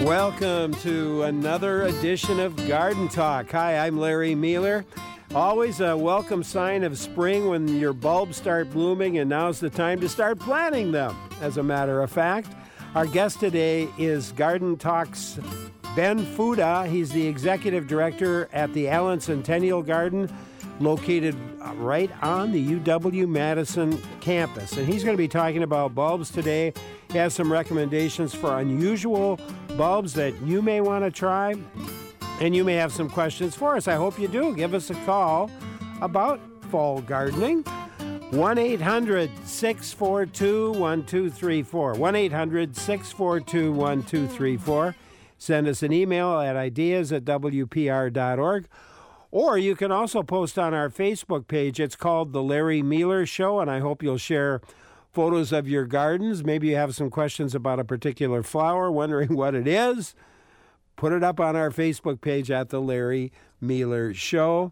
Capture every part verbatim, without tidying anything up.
Welcome to another edition of Garden Talk. Hi, I'm Larry Mueller. Always a welcome sign of spring when your bulbs start blooming, and now's the time to start planting them. As a matter of fact, our guest today is Garden Talk's Ben Fuda. He's the executive director at the Allen Centennial Garden, located right on the U W-Madison campus. And he's going to be talking about bulbs today. He has some recommendations for unusual bulbs that you may want to try. And you may have some questions for us. I hope you do. Give us a call about fall gardening. one eight hundred, six four two, one two three four. one eight hundred, six four two, one two three four. Send us an email at ideas at w p r dot org. Or you can also post on our Facebook page. It's called The Larry Mueller Show, and I hope you'll share photos of your gardens. Maybe you have some questions about a particular flower, wondering what it is. Put it up on our Facebook page at The Larry Mueller Show.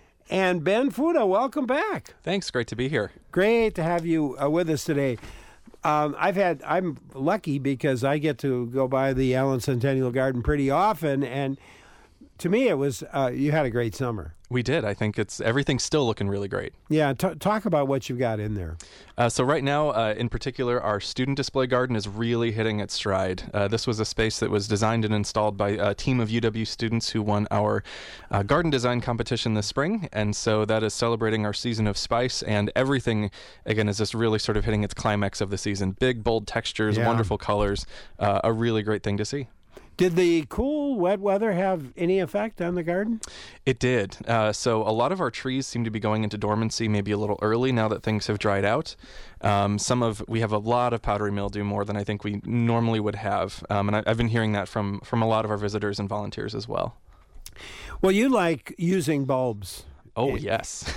And Ben Fuda, welcome back. Thanks. Great to be here. Great to have you uh, with us today. Um, I've had, I'm lucky because I get to go by the Allen Centennial Garden pretty often, and to me, it was, uh, you had a great summer. We did. I think it's everything's still looking really great. Yeah, t- talk about what you've got in there. Uh, so right now, uh, in particular, our student display garden is really hitting its stride. Uh, this was a space that was designed and installed by a team of U W students who won our uh, garden design competition this spring. And so that is celebrating our season of spice, and everything, again, is just really sort of hitting its climax of the season. Big, bold textures, Yeah. wonderful colors, uh, a really great thing to see. Did the cool, wet weather have any effect on the garden? It did. Uh, so a lot of our trees seem to be going into dormancy maybe a little early now that things have dried out. Um, some of we have a lot of powdery mildew, more than I think we normally would have. Um, and I, I've been hearing that from, from a lot of our visitors and volunteers as well. Well, you like using bulbs. Oh, yes.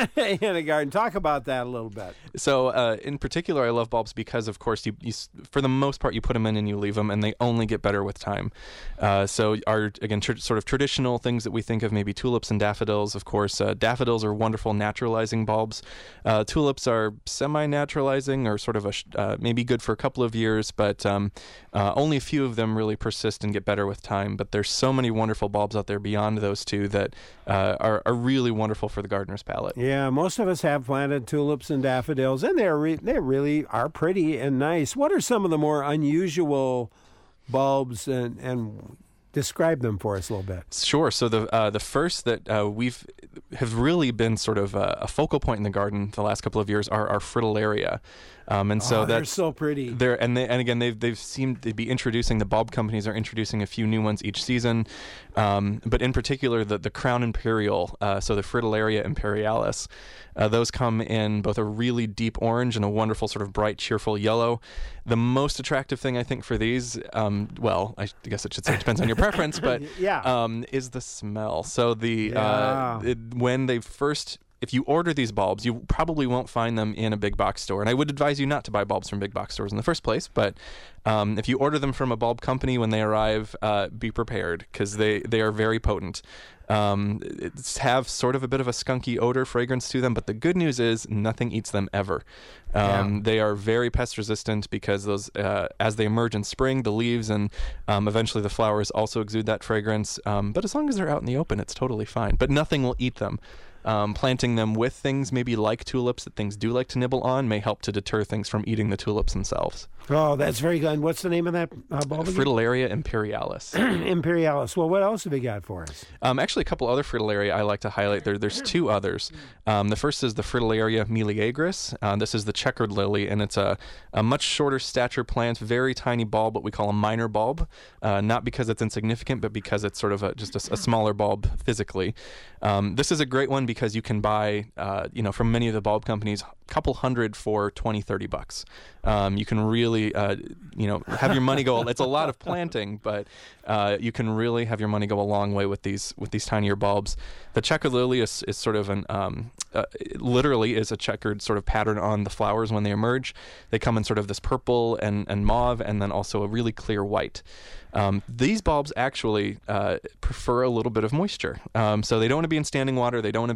In a garden. Talk about that a little bit. So, uh, in particular, I love bulbs because, of course, you, you, for the most part, you put them in and you leave them, and they only get better with time. Uh, so, our, again, tr- sort of traditional things that we think of, maybe tulips and daffodils, of course. Uh, daffodils are wonderful naturalizing bulbs. Uh, tulips are semi-naturalizing, or sort of a sh- uh, maybe good for a couple of years, but um, uh, only a few of them really persist and get better with time. But there's so many wonderful bulbs out there beyond those two that uh, are, are really wonderful. Wonderful for the gardener's palate. Yeah, most of us have planted tulips and daffodils, and they're re- they really are pretty and nice. What are some of the more unusual bulbs, and, and describe them for us a little bit? Sure. So the uh, the first that uh, we've have really been sort of a, a focal point in the garden the last couple of years are our fritillaria. Um, and so oh, they're that's so pretty. They're and they, and again they've they've seemed to be introducing the bulb companies are introducing a few new ones each season, um, but in particular the the Crown Imperial, uh, so the Fritillaria imperialis, uh, those come in both a really deep orange and a wonderful sort of bright cheerful yellow. The most attractive thing I think for these, um, well, I guess I should say it depends on your preference, but yeah, um, is the smell. So the yeah. uh, it, when they first. If you order these bulbs, you probably won't find them in a big box store. And I would advise you not to buy bulbs from big box stores in the first place. But um, if you order them from a bulb company when they arrive, uh, be prepared because they, they are very potent. Um, it's have sort of a bit of a skunky odor, fragrance to them. But the good news is nothing eats them ever. Um, yeah. They are very pest resistant because those uh, as they emerge in spring, the leaves and um, eventually the flowers also exude that fragrance. Um, but as long as they're out in the open, it's totally fine. But nothing will eat them. Um, planting them with things maybe like tulips that things do like to nibble on may help to deter things from eating the tulips themselves. Oh, that's very good. And what's the name of that uh, bulb again? Fritillaria imperialis. Imperialis. Well, what else have you got for us? Um, actually, a couple other Fritillaria I like to highlight. There, there's two others. Um, the first is the Fritillaria meleagris. Uh, this is the checkered lily, and it's a, a much shorter stature plant, very tiny bulb, what we call a minor bulb, uh, not because it's insignificant, but because it's sort of a, just a, a smaller bulb physically. Um, this is a great one because you can buy, uh, you know, from many of the bulb companies, a couple hundred for twenty, thirty bucks. Um, you can really, uh, you know, have your money go. It's a lot of planting, but uh, you can really have your money go a long way with these with these tinier bulbs. The checkered lily is, is sort of an, um, uh, literally is a checkered sort of pattern on the flowers when they emerge. They come in sort of this purple and, and mauve, and then also a really clear white. Um, these bulbs actually uh, prefer a little bit of moisture. Um, so they don't want to be in standing water. They don't want to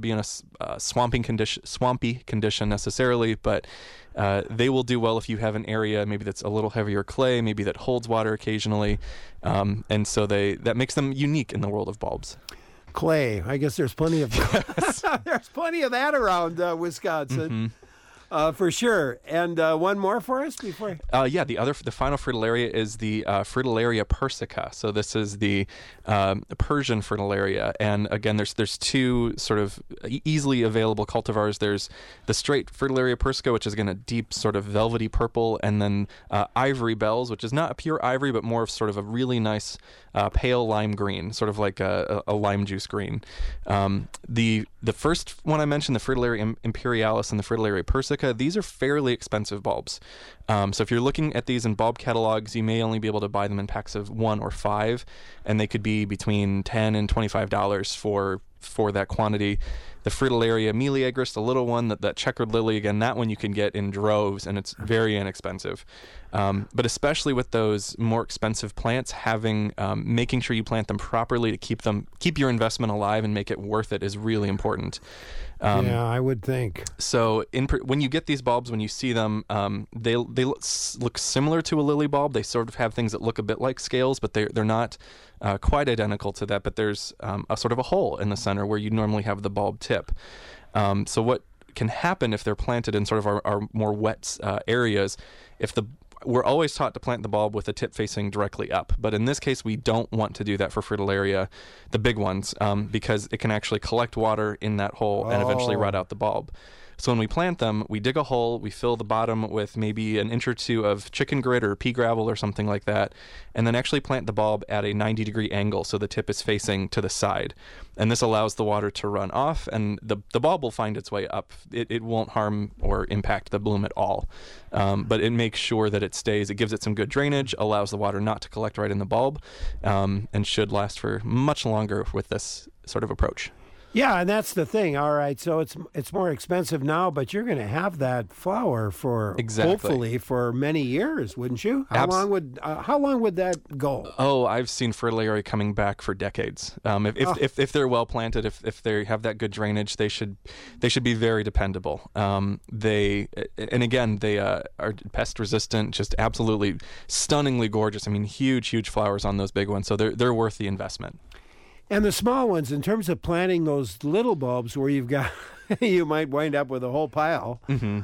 be in a uh, swampy condition, swampy condition necessarily, but uh, they will do well if you have an area maybe that's a little heavier clay, maybe that holds water occasionally, um, and so they that makes them unique in the world of bulbs. Clay. I guess there's plenty of there's plenty of that around uh, Wisconsin. Mm-hmm. Uh, for sure. And uh, one more for us before. Uh, yeah, the other, the final fritillaria is the uh, Fritillaria persica. So this is the um, Persian fritillaria, and again, there's there's two sort of easily available cultivars. There's the straight Fritillaria persica, which is again a deep sort of velvety purple, and then uh, Ivory Bells, which is not a pure ivory, but more of sort of a really nice uh, pale lime green, sort of like a, a lime juice green. Um, the the first one I mentioned, the Fritillaria imperialis and the Fritillaria persica. These are fairly expensive bulbs. Um, so if you're looking at these in bulb catalogs, you may only be able to buy them in packs of one or five, and they could be between ten and twenty-five dollars for for that quantity. The Fritillaria meleagris, the little one, that, that checkered lily, again, that one you can get in droves, and it's very inexpensive. Um, but especially with those more expensive plants, having um, making sure you plant them properly to keep them keep your investment alive and make it worth it is really important. Um, yeah, I would think. So in, when you get these bulbs, when you see them, um, they they look, look similar to a lily bulb. They sort of have things that look a bit like scales, but they're, they're not uh, quite identical to that. But there's um, a sort of a hole in the center where you normally have the bulb tip. Um, so what can happen if they're planted in sort of our, our more wet uh, areas, if the we're always taught to plant the bulb with the tip facing directly up, but in this case we don't want to do that for Fritillaria, the big ones, um, because it can actually collect water in that hole oh. and eventually rot out the bulb. So when we plant them, we dig a hole, we fill the bottom with maybe an inch or two of chicken grit or pea gravel or something like that, and then actually plant the bulb at a ninety degree angle so the tip is facing to the side. And this allows the water to run off, and the the bulb will find its way up. It, it won't harm or impact the bloom at all, um, but it makes sure that it stays. It gives it some good drainage, allows the water not to collect right in the bulb, um, and should last for much longer with this sort of approach. Yeah, and that's the thing. All right, so it's it's more expensive now, but you're going to have that flower for exactly. hopefully for many years, wouldn't you? How Abs- long would uh, how long would that go? Oh, I've seen Fritillaria coming back for decades. Um, if, if, oh. if if they're well planted, if if they have that good drainage, they should they should be very dependable. Um, they and again they uh, are pest resistant, just absolutely stunningly gorgeous. I mean, huge huge flowers on those big ones, so they're they're worth the investment. And the small ones, in terms of planting those little bulbs where you've got, you might wind up with a whole pile. Mm-hmm.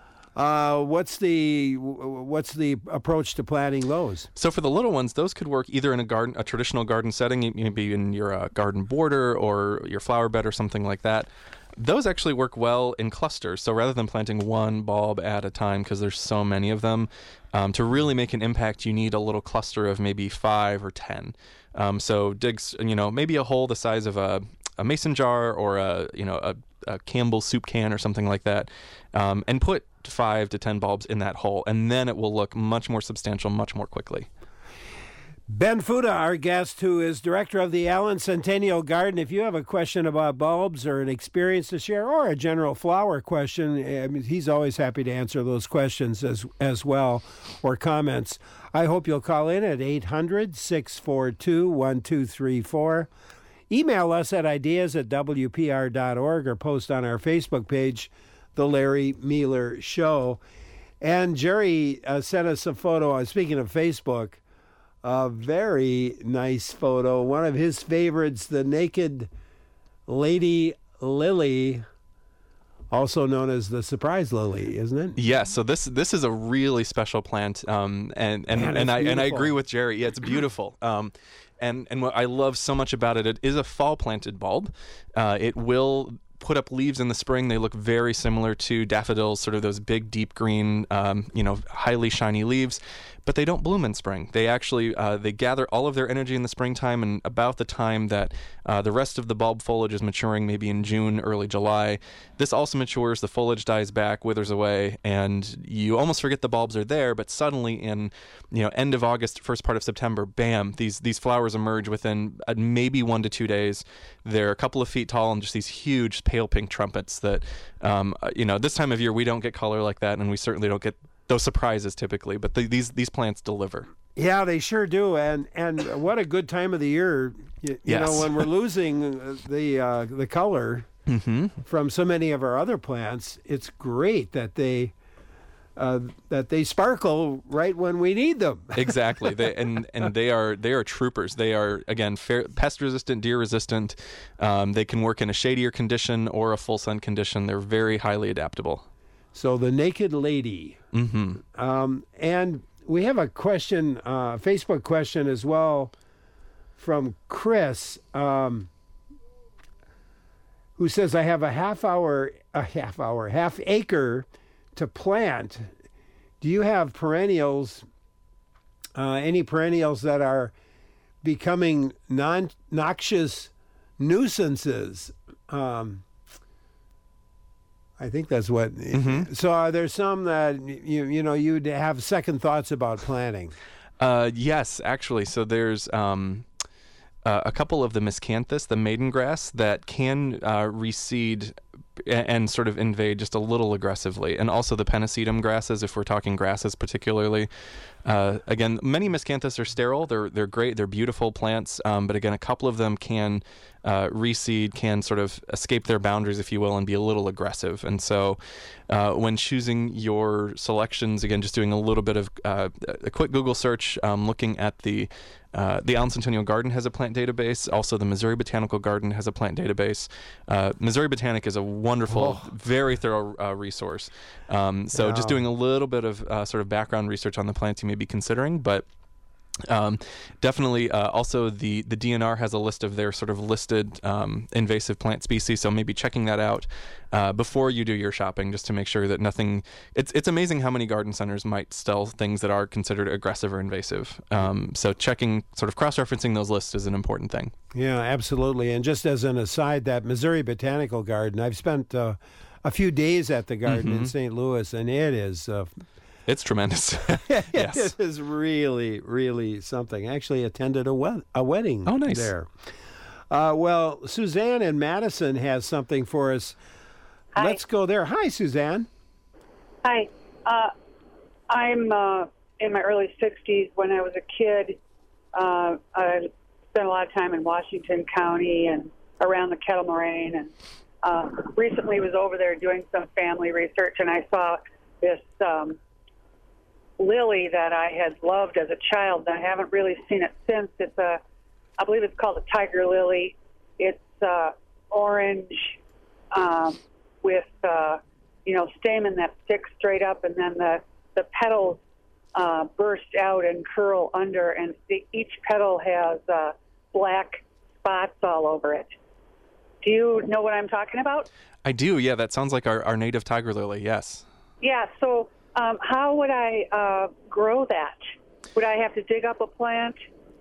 Uh, what's the what's the approach to planting those? So for the little ones, those could work either in a garden, a traditional garden setting, maybe in your uh, garden border or your flower bed or something like that. Those actually work well in clusters. So rather than planting one bulb at a time, because there's so many of them, um, to really make an impact, you need a little cluster of maybe five or ten. Um, so dig, you know, maybe a hole the size of a, a mason jar or a, you know, a, a Campbell's soup can or something like that, um, and put five to ten bulbs in that hole, and then it will look much more substantial, much more quickly. Ben Fuda, our guest, who is director of the Allen Centennial Garden. If you have a question about bulbs or an experience to share or a general flower question, I mean, he's always happy to answer those questions as as well, or comments. I hope you'll call in at eight hundred, six four two, one two three four. Email us at ideas at w p r dot org or post on our Facebook page, The Larry Mealer Show. And Jerry uh, sent us a photo, uh, speaking of Facebook, a very nice photo. One of his favorites, the naked lady lily, also known as the surprise lily, isn't it? Yeah. So this this is a really special plant, um, and and Man, and I beautiful. and I agree with Jerry. Yeah, it's beautiful. Um, and and what I love so much about it, it is a fall planted bulb. Uh, it will put up leaves in the spring. They look very similar to daffodils, sort of those big, deep green, um, you know, highly shiny leaves. But they don't bloom in spring. They actually uh, they gather all of their energy in the springtime, and about the time that uh, the rest of the bulb foliage is maturing, maybe in June, early July, this also matures. The foliage dies back, withers away, and you almost forget the bulbs are there. But suddenly, in you know end of August, first part of September, bam! These these flowers emerge within uh, maybe one to two days. They're a couple of feet tall and just these huge pale pink trumpets. That um, you know this time of year we don't get color like that, and we certainly don't get those surprises typically, but the, these these plants deliver. Yeah, they sure do, and and what a good time of the year, you, you yes. know, when we're losing the uh, the color. mm-hmm. from so many of our other plants, it's great that they uh, that they sparkle right when we need them. Exactly, they, and and they are they are troopers. They are again fair, pest resistant, deer resistant. Um, they can work in a shadier condition or a full sun condition. They're very highly adaptable. So the Naked Lady, mm-hmm. um, and we have a question, uh, Facebook question as well from Chris. Um, who says, I have a half hour, a half hour, half acre to plant. Do you have perennials, uh, any perennials that are becoming non noxious nuisances? Um, I think that's what. Mm-hmm. So are there some that you you know you'd have second thoughts about planting? Uh, yes, actually. So there's. Um Uh, a couple of the miscanthus, the maiden grass, that can uh, reseed and, and sort of invade just a little aggressively, and also the pennisetum grasses, if we're talking grasses particularly. Uh, again, many miscanthus are sterile. They're they're great. They're beautiful plants, um, but again, a couple of them can uh, reseed, can sort of escape their boundaries, if you will, and be a little aggressive. And so, uh, when choosing your selections, again, just doing a little bit of uh, a quick Google search, um, looking at the Uh, the Allen Centennial Garden has a plant database. Also, the Missouri Botanical Garden has a plant database. Uh, Missouri Botanic is a wonderful, oh. very thorough uh, resource. Um, so yeah. just doing a little bit of uh, sort of background research on the plants you may be considering, but Um, definitely. Uh, also, the, the D N R has a list of their sort of listed um, invasive plant species, so maybe checking that out uh, before you do your shopping, just to make sure that nothing. It's it's amazing how many garden centers might sell things that are considered aggressive or invasive. Um, so checking, sort of cross-referencing those lists is an important thing. Yeah, absolutely. And just as an aside, that Missouri Botanical Garden, I've spent uh, a few days at the garden mm-hmm. in Saint Louis, and it is. Uh, It's tremendous. Yes. It is really, really something. I actually attended a, wed- a wedding oh, nice. there. Uh, well, Suzanne in Madison has something for us. Hi. Let's go there. Hi, Suzanne. Hi. Uh, I'm uh, in my early sixties. When I was a kid, uh, I spent a lot of time in Washington County and around the Kettle Moraine, and uh, recently was over there doing some family research, and I saw this um, lily that I had loved as a child, and I haven't really seen it since. It's a, I believe it's called a tiger lily. It's uh, orange um, with, uh, you know, stamen that sticks straight up, and then the, the petals uh, burst out and curl under, and the, each petal has uh, black spots all over it. Do you know what I'm talking about? I do, yeah. That sounds like our, our native tiger lily, yes. Yeah, so Um, how would I uh, grow that? Would I have to dig up a plant?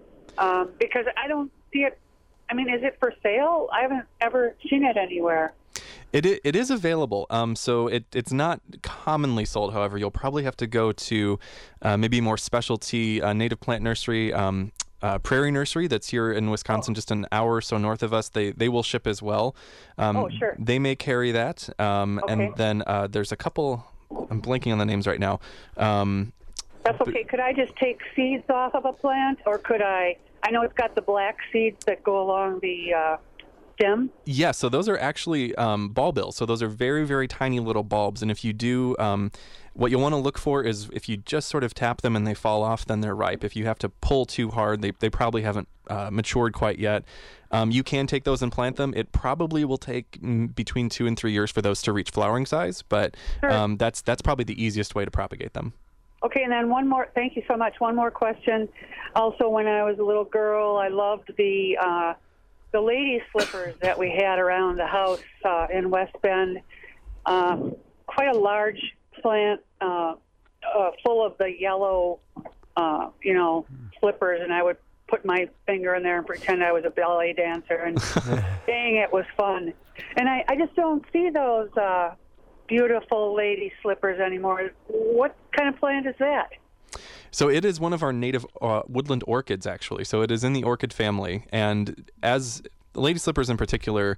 Um, because I don't see it. I mean, is it for sale? I haven't ever seen it anywhere. It it is available. Um, so it it's not commonly sold. However, you'll probably have to go to uh, maybe more specialty uh, native plant nursery. Um, Uh, Prairie Nursery that's here in Wisconsin, oh. just an hour or so north of us. They they will ship as well. Um, oh, sure. They may carry that. Um, okay. And then uh, there's a couple. I'm blanking on the names right now. Um, That's okay. Could I just take seeds off of a plant, or could I? I know it's got the black seeds that go along the uh, stem. Yeah, so those are actually um, bulbils. So those are very, very tiny little bulbs. And if you do, um, what you'll want to look for is if you just sort of tap them and they fall off, then they're ripe. If you have to pull too hard, they they probably haven't uh, matured quite yet. Um, you can take those and plant them. It probably will take mm, between two and three years for those to reach flowering size, but sure. um, that's that's probably the easiest way to propagate them. Okay, and then one more. Thank you so much. One more question. Also, when I was a little girl, I loved the uh, the lady slippers that we had around the house uh, in West Bend. Um, quite a large plant, uh, uh, full of the yellow, uh, you know, slippers, and I would put my finger in there and pretend I was a ballet dancer, and dang, it was fun. And I, I just don't see those uh, beautiful lady slippers anymore. What kind of plant is that? So it is one of our native uh, woodland orchids, actually. So it is in the orchid family, and as lady slippers in particular,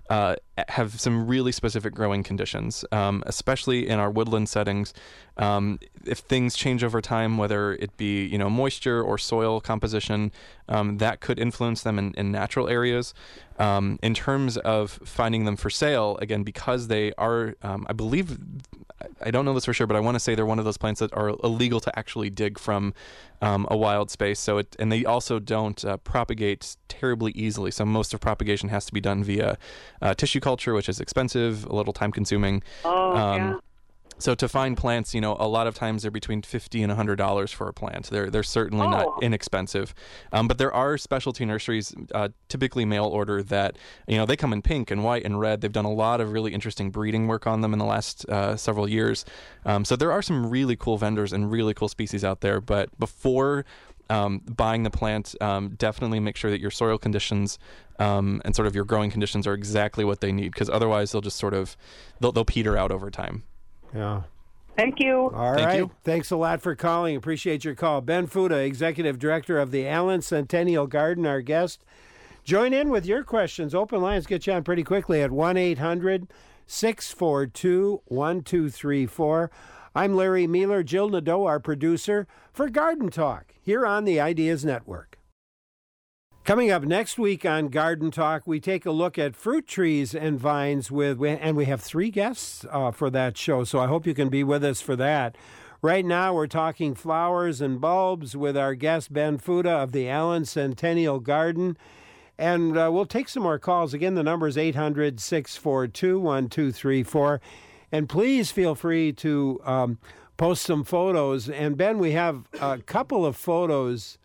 uh, have some really specific growing conditions, um, especially in our woodland settings. Um, if things change over time, whether it be, you know, moisture or soil composition, um, that could influence them in, in natural areas. Um, in terms of finding them for sale, again, because they are, um, I believe, I don't know this for sure, but I want to say they're one of those plants that are illegal to actually dig from um, a wild space. So it, and they also don't uh, propagate terribly easily. So most of propagation has to be done via uh, tissue culture, which is expensive, a little time consuming. Oh, um, yeah. So to find plants, you know, a lot of times they're between fifty and a hundred dollars for a plant. They're they're certainly Oh. not inexpensive, um, but there are specialty nurseries, uh, typically mail order, that, you know, they come in pink and white and red. They've done a lot of really interesting breeding work on them in the last uh, several years. Um, so there are some really cool vendors and really cool species out there. But before um, buying the plant, um, definitely make sure that your soil conditions um, and sort of your growing conditions are exactly what they need, because otherwise they'll just sort of they'll, they'll peter out over time. Yeah. Thank you. All Thank right. you. Thanks a lot for calling. Appreciate your call. Ben Fuda, Executive Director of the Allen Centennial Garden, our guest. Join in with your questions. Open lines get you on pretty quickly at one eight hundred six four two one two three four. I'm Larry Mealer, Jill Nadeau, our producer, for Garden Talk here on the Ideas Network. Coming up next week on Garden Talk, we take a look at fruit trees and vines with, and we have three guests uh, for that show, so I hope you can be with us for that. Right now, we're talking flowers and bulbs with our guest, Ben Fuda of the Allen Centennial Garden, and uh, we'll take some more calls. Again, the number is eight hundred six four two one two three four, and please feel free to um, post some photos. And Ben, we have a couple of photos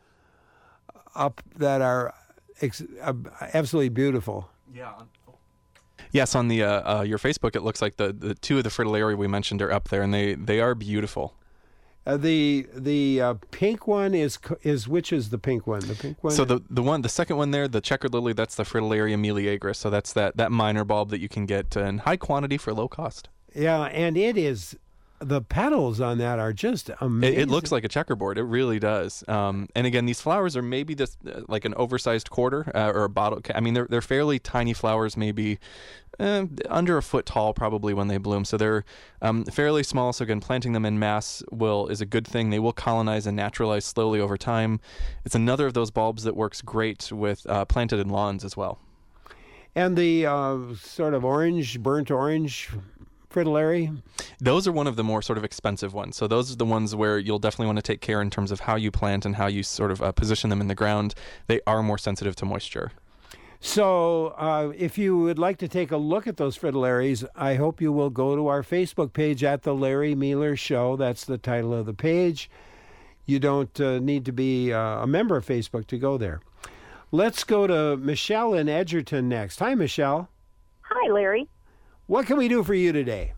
up that are ex- uh, absolutely beautiful. Yeah. Yes, on the uh, uh, your Facebook, it looks like the, the two of the fritillaria we mentioned are up there, and they, they are beautiful. Uh, the the uh, pink one is is which is the pink one? The pink one. So the the one the second one there, the checkered lily, that's the Fritillaria meleagris. So that's that that minor bulb that you can get in high quantity for low cost. Yeah, and it is. The petals on that are just amazing. It, it looks like a checkerboard. It really does. Um, and again, these flowers are maybe this uh, like an oversized quarter uh, or a bottle. I mean, they're they're fairly tiny flowers, maybe uh, under a foot tall, probably when they bloom. So they're um, fairly small. So again, planting them in mass will is a good thing. They will colonize and naturalize slowly over time. It's another of those bulbs that works great with uh, planted in lawns as well. And the uh, sort of orange, burnt orange fritillaria? Those are one of the more sort of expensive ones. So those are the ones where you'll definitely want to take care in terms of how you plant and how you sort of uh, position them in the ground. They are more sensitive to moisture. So uh, if you would like to take a look at those fritillarias, I hope you will go to our Facebook page at The Larry Mealer Show. That's the title of the page. You don't uh, need to be uh, a member of Facebook to go there. Let's go to Michelle in Edgerton next. Hi, Michelle. Hi, Larry. What can we do for you today?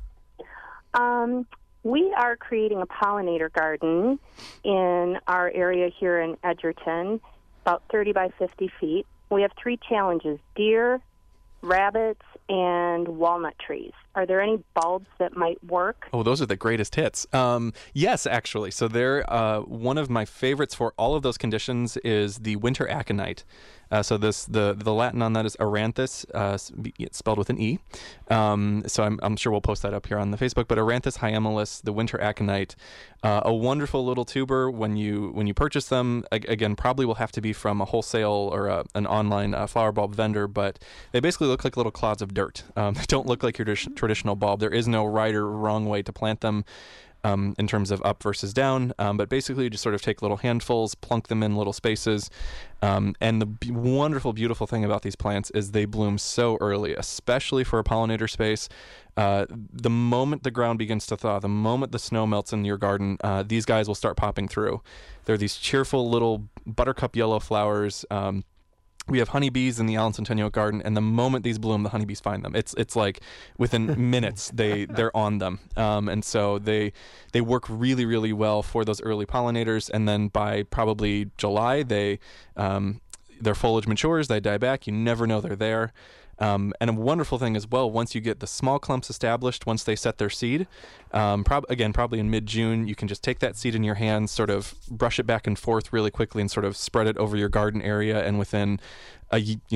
Um, we are creating a pollinator garden in our area here in Edgerton, about thirty by fifty feet. We have three challenges: deer, rabbits, and walnut trees. Are there any bulbs that might work? Oh, those are the greatest hits. Um, yes, actually. So they're uh, one of my favorites for all of those conditions is the winter aconite. Uh, so this the the Latin on that is Aranthus, uh, it's spelled with an E. Um, so I'm, I'm sure we'll post that up here on the Facebook. But Aranthus hyemalis, the winter aconite, uh, a wonderful little tuber. When you when you purchase them, again, probably will have to be from a wholesale or a, an online uh, flower bulb vendor. But they basically look like little clods of dirt. Um, they don't look like your tradition- traditional bulb. There is no right or wrong way to plant them. Um, in terms of up versus down, um, but basically you just sort of take little handfuls, plunk them in little spaces, um, and the b- wonderful, beautiful thing about these plants is they bloom so early, especially for a pollinator space. Uh, the moment the ground begins to thaw, the moment the snow melts in your garden, uh, these guys will start popping through. They're these cheerful little buttercup yellow flowers. Um, We have honeybees in the Allen Centennial Garden, and the moment these bloom, the honeybees find them. It's it's like within minutes they they're on them, um, and so they they work really really well for those early pollinators. And then by probably July, they um, their foliage matures, they die back. You never know they're there. Um, and a wonderful thing as well, once you get the small clumps established, once they set their seed, um, prob- again, probably in mid-June, you can just take that seed in your hands, sort of brush it back and forth really quickly and sort of spread it over your garden area. And within, a, you know,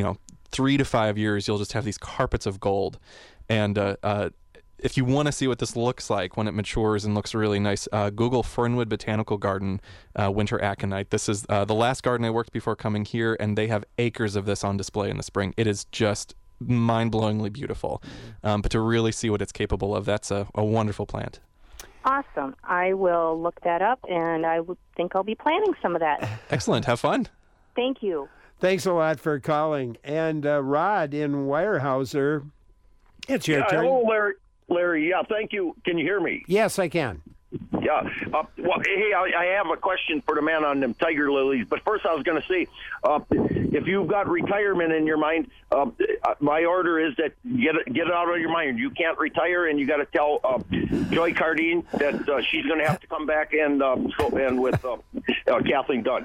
three to five years, you'll just have these carpets of gold. And uh, uh, if you want to see what this looks like when it matures and looks really nice, uh, Google Fernwood Botanical Garden uh, Winter Aconite. This is uh, the last garden I worked before coming here, and they have acres of this on display in the spring. It is just mind-blowingly beautiful. Um, but to really see what it's capable of, that's a, a wonderful plant. Awesome. I will look that up, and I would think I'll be planting some of that. Excellent. Have fun. Thank you. Thanks a lot for calling. And uh, Rod in Weyerhaeuser, it's your yeah, turn. Hello, Larry. Larry, yeah, thank you. Can you hear me? Yes, I can. Yeah. Uh, well, hey, I, I have a question for the man on them tiger lilies. But first, I was going to say, uh, if you've got retirement in your mind, uh, my order is that get it, get it out of your mind. You can't retire, and you got to tell uh, Joy Cardine that uh, she's going to have to come back and uh, so, and with uh, uh, Kathleen Dunn.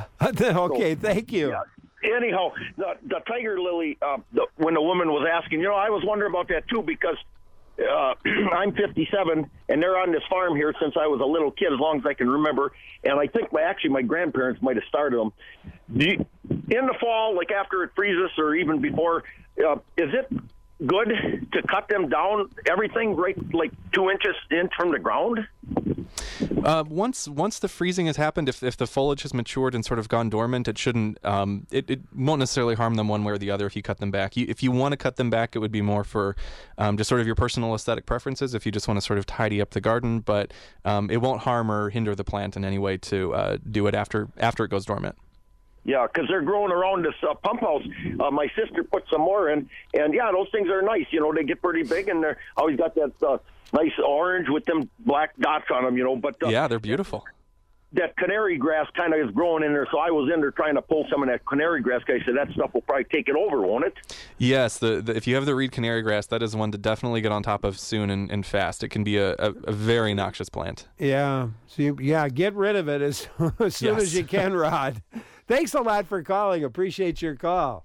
Okay, so, thank you. Yeah. Anyhow, the, the tiger lily, uh, the, when the woman was asking, you know, I was wondering about that too, because uh, I'm fifty-seven, and they're on this farm here since I was a little kid, as long as I can remember. And I think my, actually my grandparents might have started them. Do you, in the fall, like after it freezes or even before, uh, is it good to cut them down, everything right like two inches in from the ground? Uh, once once the freezing has happened, if if the foliage has matured and sort of gone dormant, it shouldn't. Um, it, it won't necessarily harm them one way or the other if you cut them back. You, if you want to cut them back, it would be more for um, just sort of your personal aesthetic preferences. If you just want to sort of tidy up the garden, but um, it won't harm or hinder the plant in any way to uh, do it after after it goes dormant. Yeah, because they're growing around this uh, pump house. Uh, my sister put some more in, and yeah, those things are nice. You know, they get pretty big, and they're always got that uh, nice orange with them black dots on them. You know, but uh, yeah, they're beautiful. That canary grass kind of is growing in there, so I was in there trying to pull some of that canary grass. I said that stuff will probably take it over, won't it? Yes, the, the if you have the reed canary grass, that is one to definitely get on top of soon and, and fast. It can be a, a, a very noxious plant. Yeah, so you, yeah, get rid of it as, as soon yes. as you can, Rod. Thanks a lot for calling. Appreciate your call.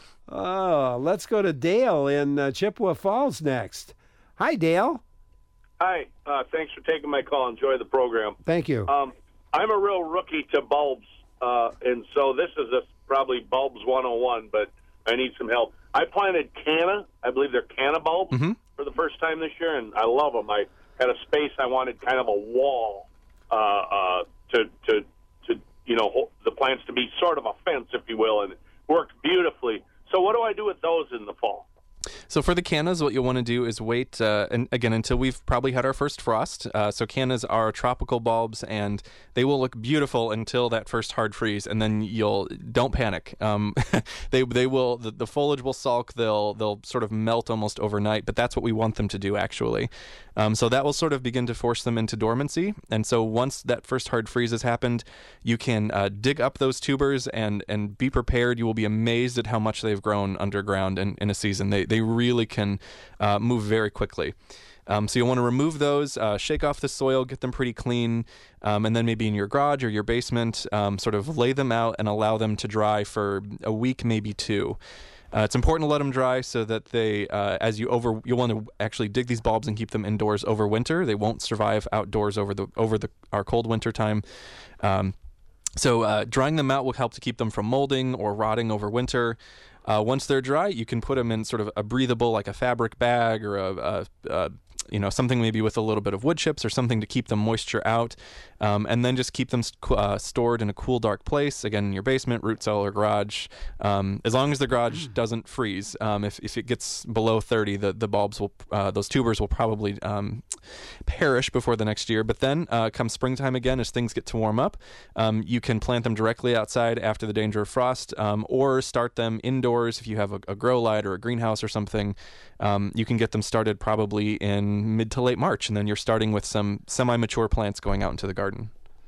Oh, let's go to Dale in uh, Chippewa Falls next. Hi, Dale. Hi. Uh, thanks for taking my call. Enjoy the program. Thank you. Um, I'm a real rookie to bulbs, uh, and so this is a, probably bulbs one oh one, but I need some help. I planted canna. I believe they're canna bulbs mm-hmm. for the first time this year, and I love them. I had a space. I wanted kind of a wall uh, uh, to to to you know the plants to be sort of a fence, if you will, and it worked beautifully. So what do I do with those in the fall? So for the cannas, what you'll want to do is wait, uh, and again, until we've probably had our first frost. Uh, so cannas are tropical bulbs, and they will look beautiful until that first hard freeze, and then you'll don't panic. Um, they they will the, the foliage will sulk. They'll they'll sort of melt almost overnight, but that's what we want them to do actually. Um, so that will sort of begin to force them into dormancy. And so once that first hard freeze has happened, you can uh, dig up those tubers and and be prepared. You will be amazed at how much they've grown underground in, in a season. They they really can uh, move very quickly. Um, so you'll want to remove those, uh, shake off the soil, get them pretty clean, um, and then maybe in your garage or your basement, um, sort of lay them out and allow them to dry for a week, maybe two. Uh, it's important to let them dry so that they, uh, as you over, you'll want to actually dig these bulbs and keep them indoors over winter. They won't survive outdoors over the over the our cold winter time. Um, so uh, drying them out will help to keep them from molding or rotting over winter. Uh, once they're dry, you can put them in sort of a breathable, like a fabric bag or a, a, a you know, something maybe with a little bit of wood chips or something to keep the moisture out, um, and then just keep them uh, stored in a cool, dark place, again, in your basement, root cellar, garage, um, as long as the garage doesn't freeze. Um, if, if it gets below thirty, the, the bulbs will, uh, those tubers will probably um, perish before the next year. But then uh, come springtime again, as things get to warm up, um, you can plant them directly outside after the danger of frost, um, or start them indoors if you have a, a grow light or a greenhouse or something. Um, you can get them started probably in mid to late March, and then you're starting with some semi-mature plants going out into the garden.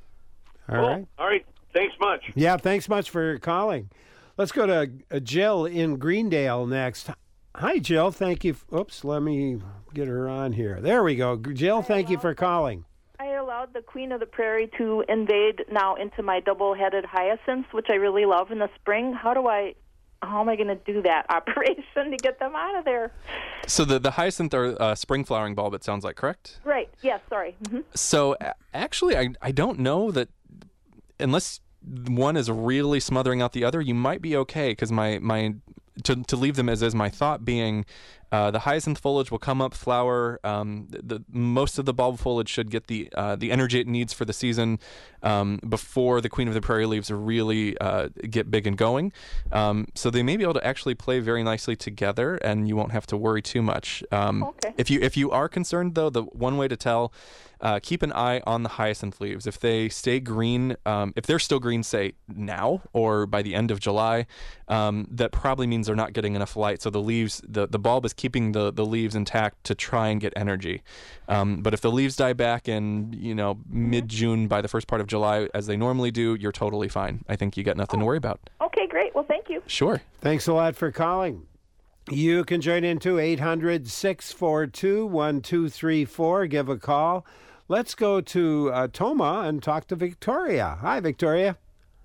All cool. right. All right. Thanks much. Yeah, thanks much for calling. Let's go to uh, Jill in Greendale next. Hi, Jill. Thank you. F- Oops, let me get her on here. There we go. Jill, thank you for calling. I allowed the Queen of the Prairie to invade now into my double-headed hyacinths, which I really love in the spring. How do I... How am I going to do that operation to get them out of there? So the, the hyacinth are uh, spring flowering bulb, it sounds like, correct? Right. Yes, sorry. Mm-hmm. So a- actually, I, I don't know that unless one is really smothering out the other, you might be okay, because my, my to to leave them as is. My thought being, uh, the hyacinth foliage will come up, flower. Um, the, the most of the bulb foliage should get the uh, the energy it needs for the season um, before the Queen of the Prairie leaves really uh, get big and going. Um, so they may be able to actually play very nicely together, and you won't have to worry too much. Um, okay. If you if you are concerned, though, the one way to tell. Uh, keep an eye on the hyacinth leaves. If they stay green, um, if they're still green, say now or by the end of July, um, that probably means they're not getting enough light. So the leaves, the, the bulb is keeping the, the leaves intact to try and get energy. Um, but if the leaves die back in, you know, mid-June by the first part of July, as they normally do, you're totally fine. I think you got nothing oh. to worry about. Okay, great. Well, thank you. Sure. Thanks a lot for calling. You can join in to eight hundred, six four two, one two three four. Give a call. Let's go to uh, Toma and talk to Victoria. Hi, Victoria.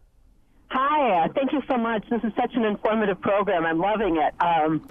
Hi. Uh, thank you so much. This is such an informative program. I'm loving it. Um,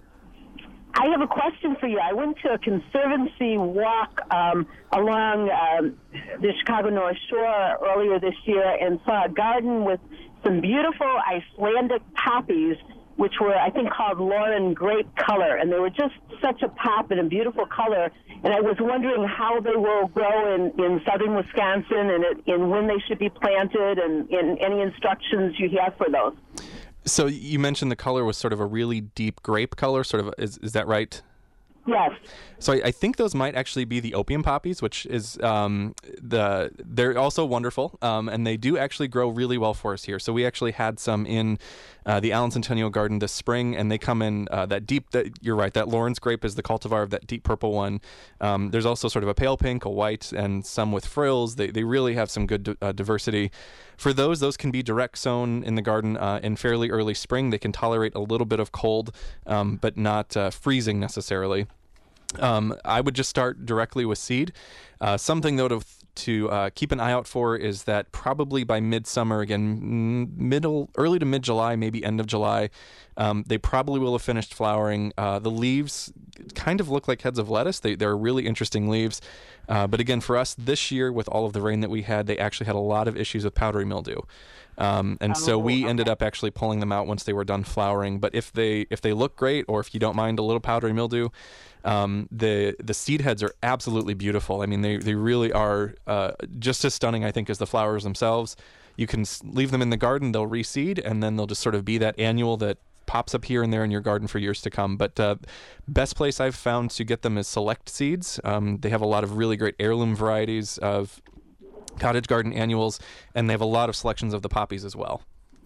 I have a question for you. I went to a conservancy walk um, along um, the Chicago North Shore earlier this year and saw a garden with some beautiful Icelandic poppies, which were, I think, called Lauren Grape Color, and they were just such a pop and a beautiful color. And I was wondering how they will grow in, in southern Wisconsin and, it, and when they should be planted and, and any instructions you have for those. So you mentioned the color was sort of a really deep grape color, sort of, is, is that right? Yes. So I, I think those might actually be the opium poppies, which is um, the they're also wonderful, um, and they do actually grow really well for us here. So we actually had some in uh, the Allen Centennial Garden this spring, and they come in uh, that deep. That you're right. That Lawrence grape is the cultivar of that deep purple one. Um, there's also sort of a pale pink, a white, and some with frills. They they really have some good uh, diversity. For those, those can be direct sown in the garden uh, in fairly early spring. They can tolerate a little bit of cold, um, but not uh, freezing necessarily. Um, I would just start directly with seed. Uh, something, though, to, to uh, keep an eye out for is that probably by midsummer, again, middle, early to mid-July, maybe end of July, um, they probably will have finished flowering. Uh, the leaves kind of look like heads of lettuce. They, they're really interesting leaves. Uh, but again, for us this year, with all of the rain that we had, they actually had a lot of issues with powdery mildew. Um, and oh, so we okay. ended up actually pulling them out once they were done flowering. But if they if they look great, or if you don't mind a little powdery mildew, um, the the seed heads are absolutely beautiful. I mean, they, they really are uh, just as stunning, I think, as the flowers themselves. You can leave them in the garden, they'll reseed, and then they'll just sort of be that annual that pops up here and there in your garden for years to come. But uh, best place I've found to get them is Select Seeds. Um, they have a lot of really great heirloom varieties of cottage garden annuals, and they have a lot of selections of the poppies as well.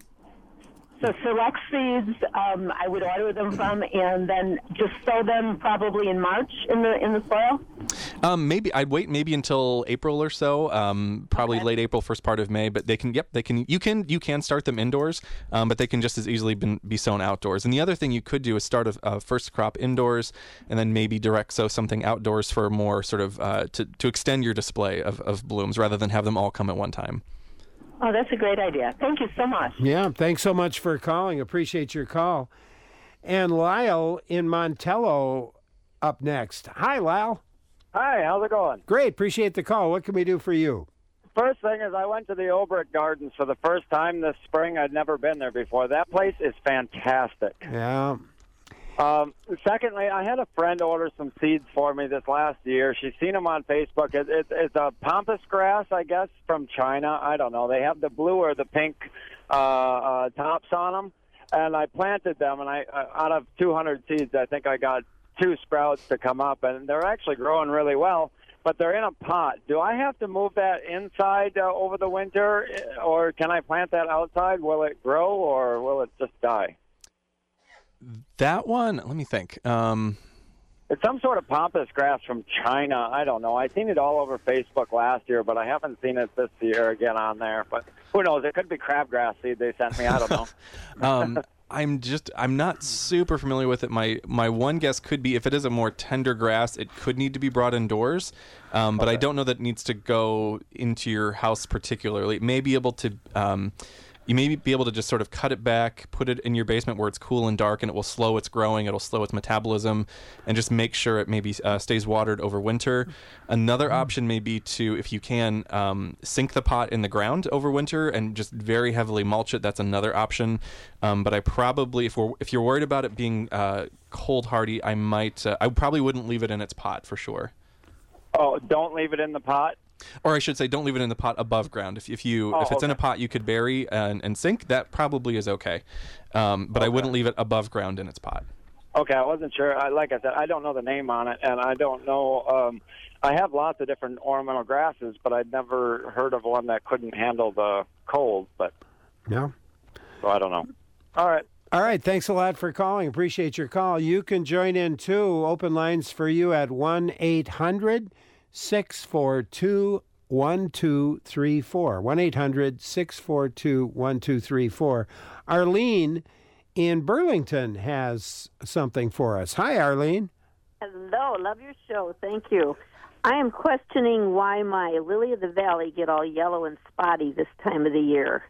So Select Seeds, um, I would order them from, and then just sow them probably in March in the in the soil. Um, maybe I'd wait maybe until April or so, um, probably okay. late April, first part of May. But they can, yep, they can. You can you can start them indoors, um, but they can just as easily been, be sown outdoors. And the other thing you could do is start a, a first crop indoors, and then maybe direct sow something outdoors for more sort of uh, to to extend your display of, of blooms rather than have them all come at one time. Oh, that's a great idea. Thank you so much. Yeah, thanks so much for calling. Appreciate your call. And Lyle in Montello up next. Hi, Lyle. Hi, how's it going? Great, appreciate the call. What can we do for you? First thing is I went to the Obrick Gardens for the first time this spring. I'd never been there before. That place is fantastic. Yeah. Um, secondly, I had a friend order some seeds for me this last year. She's seen them on Facebook. It, it, it's a pampas grass, I guess, from China. I don't know. They have the blue or the pink uh, uh, tops on them. And I planted them, and I uh, out of two hundred seeds, I think I got two sprouts to come up, and they're actually growing really well. But they're in a pot. Do I have to move that inside uh, over the winter, or can I plant that outside? Will it grow, or will it just die? That one, let me think. Um, it's some sort of pampas grass from China. I don't know. I seen it all over Facebook last year, but I haven't seen it this year again on there. But who knows? It could be crabgrass seed they sent me. I don't know. um, I'm just, I'm not super familiar with it. My my one guess could be if it is a more tender grass, it could need to be brought indoors. Um, but okay. I don't know that it needs to go into your house particularly. It may be able to... Um, you may be able to just sort of cut it back, put it in your basement where it's cool and dark, and it will slow its growing, it'll slow its metabolism, and just make sure it maybe uh, stays watered over winter. Another option may be to, if you can, um, sink the pot in the ground over winter and just very heavily mulch it. That's another option. Um, but I probably, if we're if you're worried about it being uh, cold hardy, I might, uh, I probably wouldn't leave it in its pot for sure. Oh, don't leave it in the pot? Or I should say, don't leave it in the pot above ground. If if you Oh, if it's okay. in a pot you could bury and, and sink, that probably is okay. Um, but I Okay. wouldn't leave it above ground in its pot. Okay, I wasn't sure. I, like I said, I don't know the name on it, and I don't know. Um, I have lots of different ornamental grasses, but I'd never heard of one that couldn't handle the cold. But No. so I don't know. All right. All right, thanks a lot for calling. Appreciate your call. You can join in too. Open lines for you at one eight hundred six four two one two three four. one eight hundred six four two one two three four. Arlene in Burlington has something for us. Hi, Arlene. Hello, love your show. Thank you. I am questioning why my lily of the valley get all yellow and spotty this time of the year.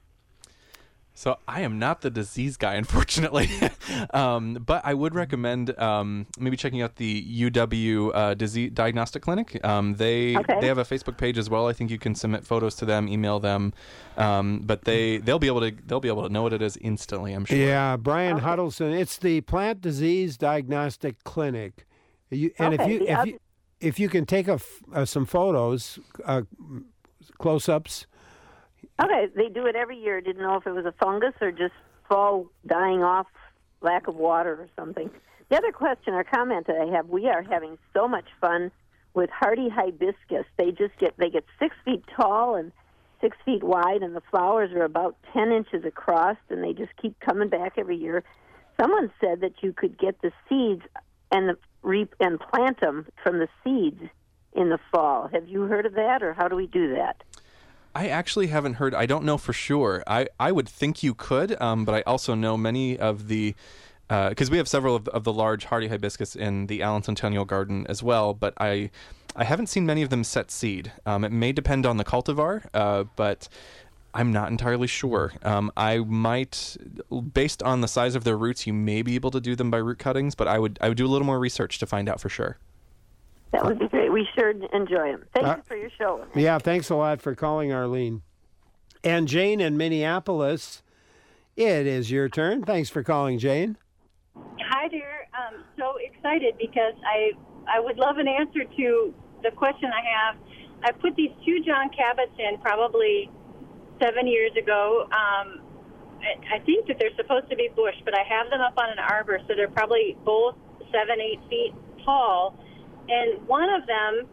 So I am not the disease guy, unfortunately, um, but I would recommend um, maybe checking out the U W uh, disease diagnostic clinic. Um, they Okay. they have a Facebook page as well. I think you can submit photos to them, email them, um, but they they'll be able to they'll be able to know what it is instantly, I'm sure. Yeah, Brian Huddleston. It's the Plant Disease Diagnostic Clinic. You, and Okay, if you the if oth- you if you can take a f- uh, some photos, uh, close-ups. Okay, they do it every year. Didn't know if it was a fungus or just fall dying off, lack of water or something. The other question or comment that I have, we are having so much fun with hardy hibiscus. They just get they get six feet tall and six feet wide, and the flowers are about ten inches across, and they just keep coming back every year. Someone said that you could get the seeds and the, re, and plant them from the seeds in the fall. Have you heard of that, or how do we do that? I actually haven't heard. I don't know for sure. I, I would think you could, um, but I also know many of the because uh, we have several of, of the large hardy hibiscus in the Allen Centennial Garden as well. But I I haven't seen many of them set seed. Um, it may depend on the cultivar, uh, but I'm not entirely sure. Um, I might, based on the size of their roots, you may be able to do them by root cuttings. But I would I would do a little more research to find out for sure. That would be great. We sure enjoy them. Thank Uh, you for your show. Yeah, thanks a lot for calling, Arlene. And Jane in Minneapolis, it is your turn. Thanks for calling, Jane. Hi there. I'm so excited because I I would love an answer to the question I have. I put these two John Cabots in probably seven years ago. Um, I, I think that they're supposed to be bush, but I have them up on an arbor, so they're probably both seven, eight feet tall. And one of them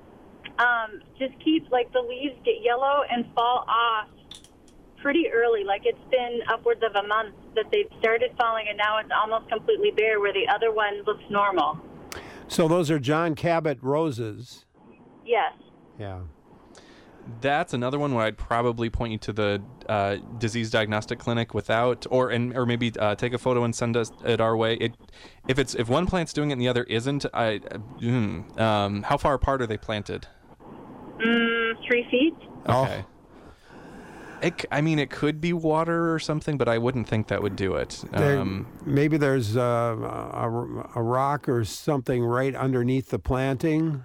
um, just keeps, like, the leaves get yellow and fall off pretty early. Like, it's been upwards of a month that they've started falling, and now it's almost completely bare, where the other one looks normal. So those are John Cabot roses. Yes. Yeah. That's another one where I'd probably point you to the uh, disease diagnostic clinic without, or and or maybe uh, take a photo and send us it our way. It, if it's if one plant's doing it and the other isn't, I, mm, um, how far apart are they planted? Mm, three feet. Okay. It, c- I mean, it could be water or something, but I wouldn't think that would do it. There- Um, maybe there's uh, a, a rock or something right underneath the planting.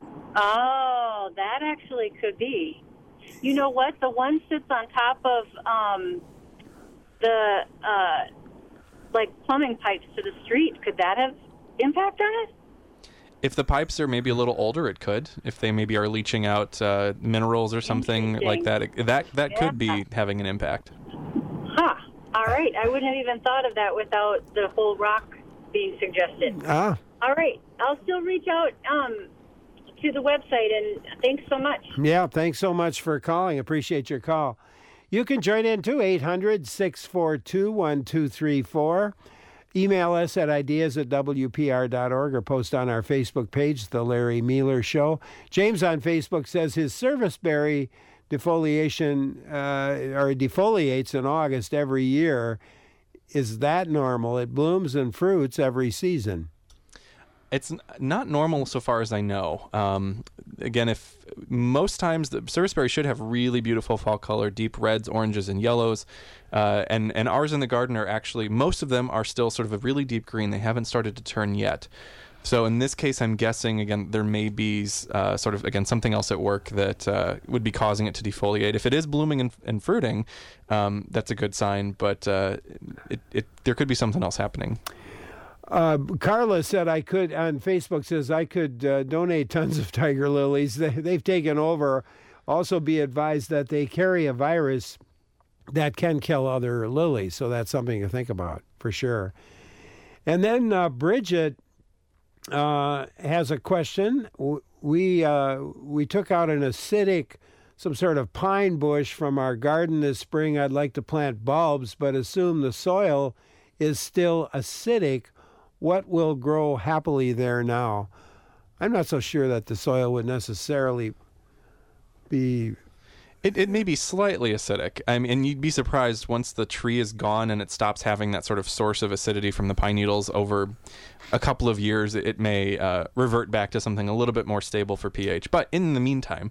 Oh, that actually could be. You know what? The one sits on top of um, the uh, like plumbing pipes to the street. Could that have impact on it? if the pipes are maybe a little older, it could. If they maybe are leaching out uh, minerals or something like that, it, that that Yeah. could be having an impact. Huh. All right. I wouldn't have even thought of that without the whole rock being suggested. Ah. All right. I'll still reach out um, to the website, and thanks so much. Yeah, thanks so much for calling. Appreciate your call. You can join in too, eight hundred, six four two, one two three four. Email us at ideas at w p r dot org or post on our Facebook page, The Larry Mealer Show. James on Facebook says his serviceberry defoliation uh, or defoliates in August every year. Is that normal? It blooms and fruits every season. It's n- not normal so far as I know. Um, again, if most times the serviceberry should have really beautiful fall color, deep reds, oranges, and yellows. Uh, and, and ours in the garden are actually, most of them are still sort of a really deep green. They haven't started to turn yet. So in this case, I'm guessing, again, there may be uh, sort of, again, something else at work that uh, would be causing it to defoliate. If it is blooming and, and fruiting, um, that's a good sign, but uh, it, it, there could be something else happening. Uh, Carla said I could, on Facebook, says I could uh, donate tons of tiger lilies. They, they've taken over. Also be advised that they carry a virus that can kill other lilies, so that's something to think about, for sure. And then uh, Bridget Uh, has a question. We uh, we took out an acidic, some sort of pine bush from our garden this spring. I'd like to plant bulbs, but assume the soil is still acidic. What will grow happily there now? I'm not so sure that the soil would necessarily be... It, it may be slightly acidic. I mean, and you'd be surprised once the tree is gone and it stops having that sort of source of acidity from the pine needles over a couple of years, it, it may uh, revert back to something a little bit more stable for pH. But in the meantime,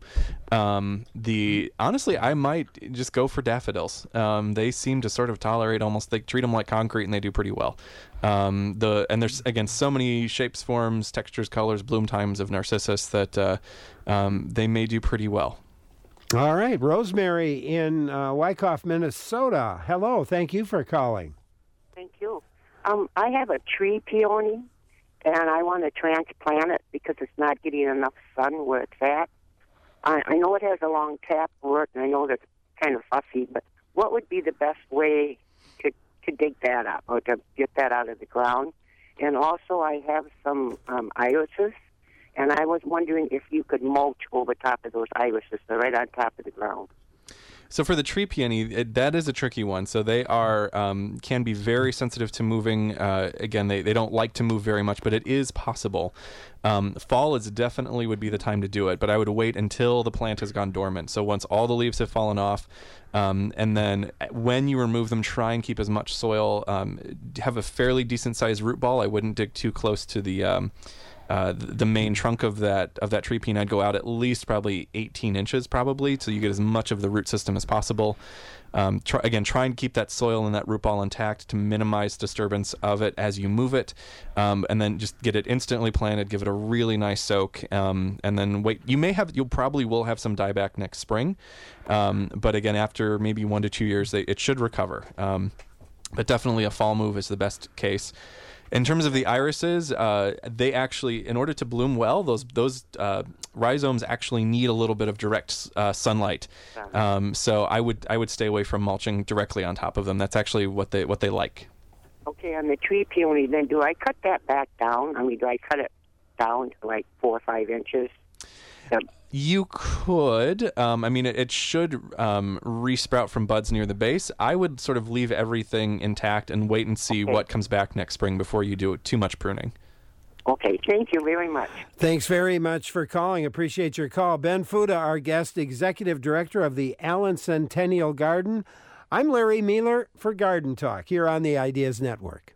um, the honestly, I might just go for daffodils. Um, they seem to sort of tolerate almost, they treat them like concrete and they do pretty well. Um, the and there's, again, so many shapes, forms, textures, colors, bloom times of narcissus that uh, um, they may do pretty well. All right. Rosemary in uh, Wyckoff, Minnesota. Hello. Thank you for calling. Thank you. Um, I have a tree peony, and I want to transplant it because it's not getting enough sun where it's at. I, I know it has a long tap root, and I know that's kind of fussy, but what would be the best way to, to dig that up or to get that out of the ground? And also I have some um, irises, and I was wondering if you could mulch over top of those irises. They're right on top of the ground. So for the tree peony, it, that is a tricky one. So they are um, can be very sensitive to moving. Uh, again, they, they don't like to move very much, but it is possible. Um, fall is definitely would be the time to do it, but I would wait until the plant has gone dormant. So once all the leaves have fallen off, um, and then when you remove them, try and keep as much soil. Um, have a fairly decent sized root ball. I wouldn't dig too close to the um, Uh, the main trunk of that of that tree peony. I'd go out at least probably eighteen inches, probably, so you get as much of the root system as possible. Um, try, again, try and keep that soil and that root ball intact to minimize disturbance of it as you move it, um, and then just get it instantly planted. Give it a really nice soak, um, and then wait. You may have, you'll probably will have some dieback next spring, um, but again, after maybe one to two years, they, it should recover. Um, but definitely a fall move is the best case. In terms of the irises, uh, they actually, in order to bloom well, those those uh, rhizomes actually need a little bit of direct uh, sunlight. Um, so I would I would stay away from mulching directly on top of them. That's actually what they what they like. Okay, on the tree peony, then do I cut that back down? I mean, do I cut it down to like four or five inches? Um, You could. Um, I mean, it, it should um, resprout from buds near the base. I would sort of leave everything intact and wait and see okay. what comes back next spring before you do too much pruning. Okay, thank you very much. Thanks very much for calling. Appreciate your call. Ben Fuda, our guest, Executive Director of the Allen Centennial Garden. I'm Larry Mealer for Garden Talk here on the Ideas Network.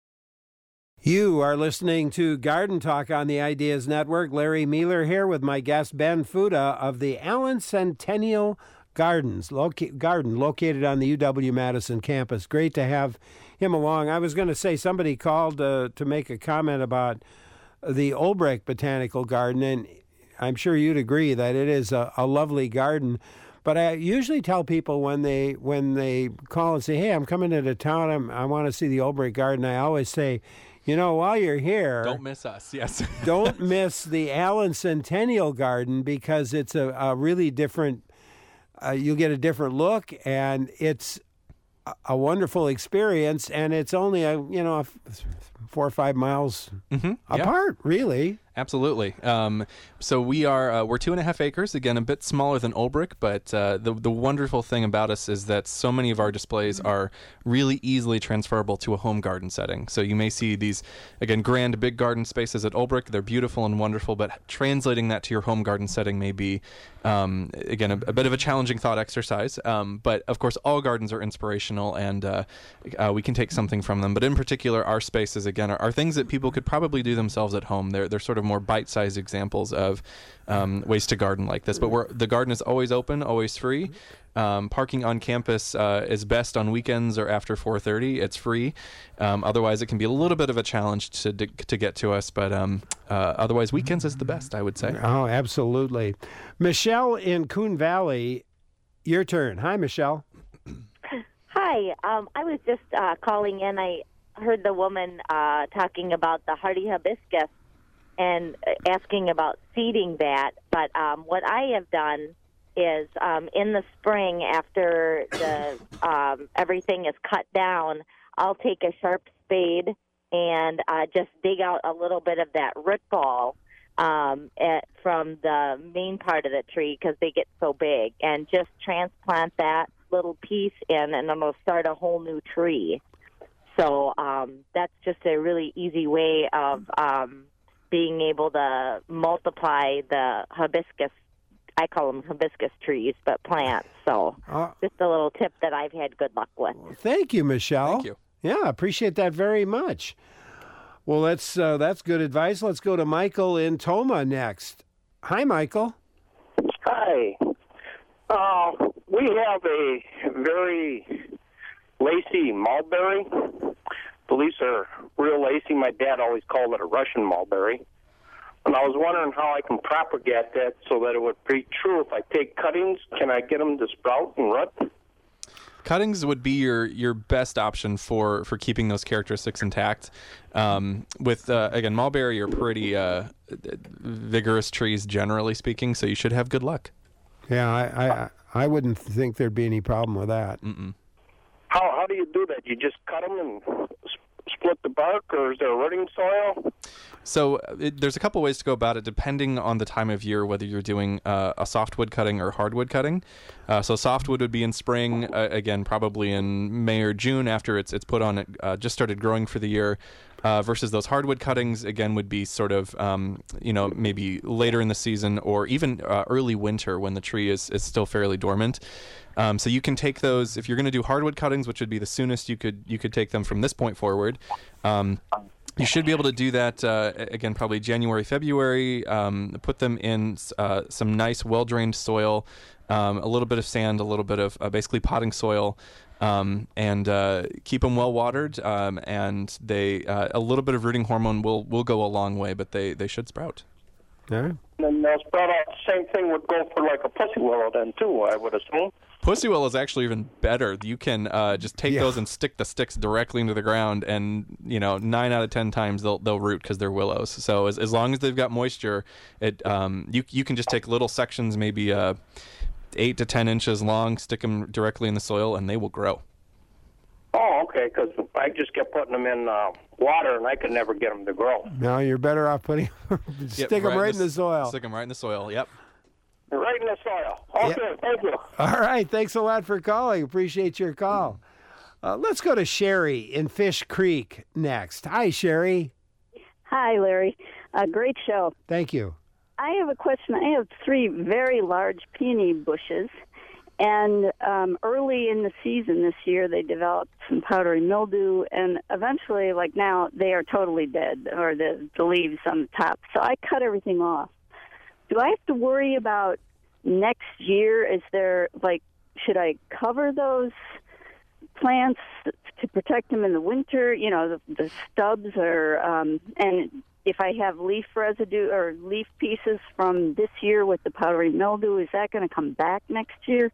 You are listening to Garden Talk on the Ideas Network. Larry Mealer here with my guest, Ben Fuda of the Allen Centennial Gardens, loca- Garden, located on the U W-Madison campus. Great to have him along. I was going to say somebody called uh, to make a comment about the Olbrich Botanical Garden, and I'm sure you'd agree that it is a, a lovely garden. But I usually tell people when they when they call and say, hey, I'm coming into town, I'm, I want to see the Olbrich Garden, I always say, you know, while you're here... Don't miss us, yes. Don't miss the Allen Centennial Garden because it's a, a really different... Uh, you'll get a different look, and it's a, a wonderful experience, and it's only, a you know, a four or five miles mm-hmm. apart, yeah. really. Absolutely. Um, so we are uh, we're two and a half acres. Again, a bit smaller than Olbrich, but uh, the the wonderful thing about us is that so many of our displays are really easily transferable to a home garden setting. So you may see these again grand big garden spaces at Olbrich. They're beautiful and wonderful, but translating that to your home garden setting may be um, again a, a bit of a challenging thought exercise. Um, but of course, all gardens are inspirational, and uh, uh, we can take something from them. But in particular, our spaces again are, are things that people could probably do themselves at home. They're they're sort of of more bite-sized examples of um, ways to garden like this. But we're, the garden is always open, always free. Um, parking on campus uh, is best on weekends or after four thirty. It's free. Um, otherwise, it can be a little bit of a challenge to to get to us. But um, uh, otherwise, weekends is the best, I would say. Oh, absolutely. Michelle in Coon Valley, your turn. Hi, Michelle. Hi. Um, I was just uh, calling in. I heard the woman uh, talking about the hardy hibiscus and asking about seeding that. But um, what I have done is um, in the spring, after the um, everything is cut down, I'll take a sharp spade and uh, just dig out a little bit of that root ball um, at, from the main part of the tree because they get so big, and just transplant that little piece in, and it'll start a whole new tree. So um, that's just a really easy way of um, being able to multiply the hibiscus. I call them hibiscus trees, but plants. So uh, just a little tip that I've had good luck with. Thank you, Michelle. Thank you. Yeah, appreciate that very much. Well, that's uh, that's good advice. Let's go to Michael in Toma next. Hi, Michael. Hi. Uh, we have a very lacy mulberry. The leaves are real lacy. My dad always called it a Russian mulberry. And I was wondering how I can propagate that so that it would be true. If I take cuttings, can I get them to sprout and root? Cuttings would be your, your best option for, for keeping those characteristics intact. Um, with, uh, again, mulberry are pretty uh, vigorous trees, generally speaking, so you should have good luck. Yeah, I I, I wouldn't think there'd be any problem with that. Mm-mm. How, how do you do that? You just cut them and split the bark, or is there a rooting soil? So it, there's a couple ways to go about it, depending on the time of year, whether you're doing uh, a softwood cutting or hardwood cutting. Uh, so softwood would be in spring, uh, again, probably in May or June after it's it's put on, it uh, just started growing for the year. Uh, versus those hardwood cuttings, again, would be sort of, um, you know, maybe later in the season or even uh, early winter when the tree is, is still fairly dormant. Um, so you can take those, if you're going to do hardwood cuttings, which would be the soonest you could you could take them from this point forward. Um, You should be able to do that, uh, again, probably January, February. Um, put them in uh, some nice, well-drained soil, um, a little bit of sand, a little bit of uh, basically potting soil, um, and uh, keep them well-watered. Um, and they uh, a little bit of rooting hormone will, will go a long way, but they, they should sprout. Yeah. And they'll sprout out. The same thing would go for like a pussy willow then, too, I would assume. Pussy willow is actually even better. You can uh, just take Yeah. those and stick the sticks directly into the ground, and you know, nine out of ten times they'll they'll root because they're willows. So as as long as they've got moisture, it um you you can just take little sections, maybe uh eight to ten inches long, stick them directly in the soil, and they will grow. Oh, okay, because I just kept putting them in uh, water, and I could never get them to grow. No, you're better off putting stick Yep, them right in the s- soil. Stick them right in the soil. Yep. Right in the soil. Okay, Yep. thank you. All right, thanks a lot for calling. Appreciate your call. Uh, let's go to Sherry in Fish Creek next. Hi, Sherry. Hi, Larry. Uh, great show. Thank you. I have a question. I have three very large peony bushes, and um, early in the season this year, they developed some powdery mildew, and eventually, like now, they are totally dead, or the, the leaves on the top. So I cut everything off. Do I have to worry about next year? Is there, like, should I cover those plants to protect them in the winter? You know, the, the stubs are, um, and if I have leaf residue or leaf pieces from this year with the powdery mildew, is that going to come back next year?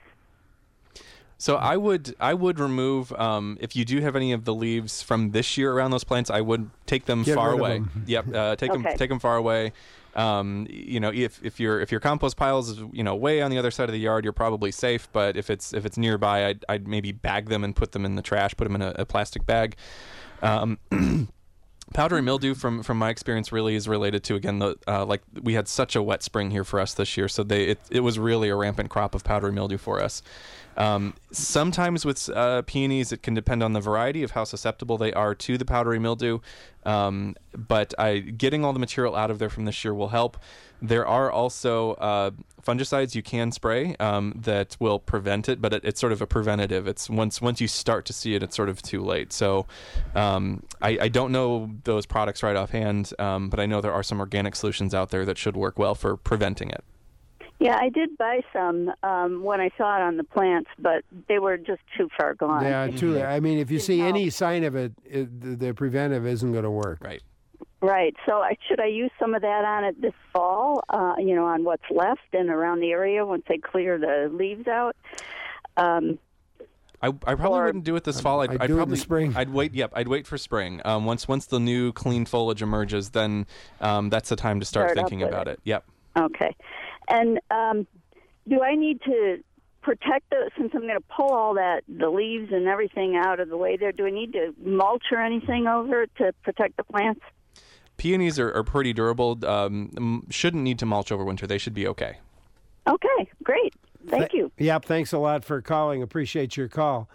So I would I would remove um, if you do have any of the leaves from this year around those plants, I would take them Get far rid of away. them. Yep, uh, take Okay. them take them far away. Um, you know, if if your if your compost piles is you know way on the other side of the yard, you're probably safe. But if it's if it's nearby, I'd I'd maybe bag them and put them in the trash, put them in a, a plastic bag. Um, Powdery mildew, from from my experience, really is related to, again, the uh, like we had such a wet spring here for us this year, so they it, it was really a rampant crop of powdery mildew for us. Um, sometimes with uh, peonies, it can depend on the variety of how susceptible they are to the powdery mildew. Um, but I, getting all the material out of there from this year will help. There are also uh, fungicides you can spray um, that will prevent it, but it, it's sort of a preventative. It's once once you start to see it, it's sort of too late. So um, I, I don't know those products right offhand, um, but I know there are some organic solutions out there that should work well for preventing it. Yeah, I did buy some um, when I saw it on the plants, but they were just too far gone. Yeah, too. I mean, if you see any sign of it, it the, the preventive isn't going to work. Right. Right. So I, should I use some of that on it this fall, uh, you know, on what's left and around the area once they clear the leaves out? Um, I, I probably or, wouldn't do it this fall. I'd, I'd I'd do it in probably, the spring. I'd wait. Yep, I'd wait for spring. Um, once once the new clean foliage emerges, then um, that's the time to start, Start up thinking with about it. it. Yep. Okay. And um, do I need to protect the, since I'm going to pull all that, the leaves and everything out of the way there, do I need to mulch or anything over it to protect the plants? Peonies are, are pretty durable. Um, shouldn't need to mulch over winter. They should be okay. Okay, great. Thank Th- you. Yep, thanks a lot for calling. Appreciate your call.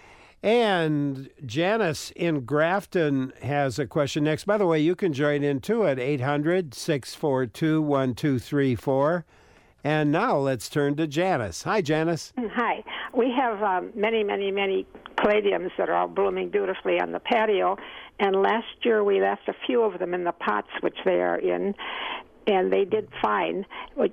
And Janice in Grafton has a question next. By the way, you can join in too at eight hundred, six four two, one two three four. And now let's turn to Janice. Hi, Janice. Hi. We have um, many, many, many caladiums that are all blooming beautifully on the patio. And last year we left a few of them in the pots which they are in, and they did fine.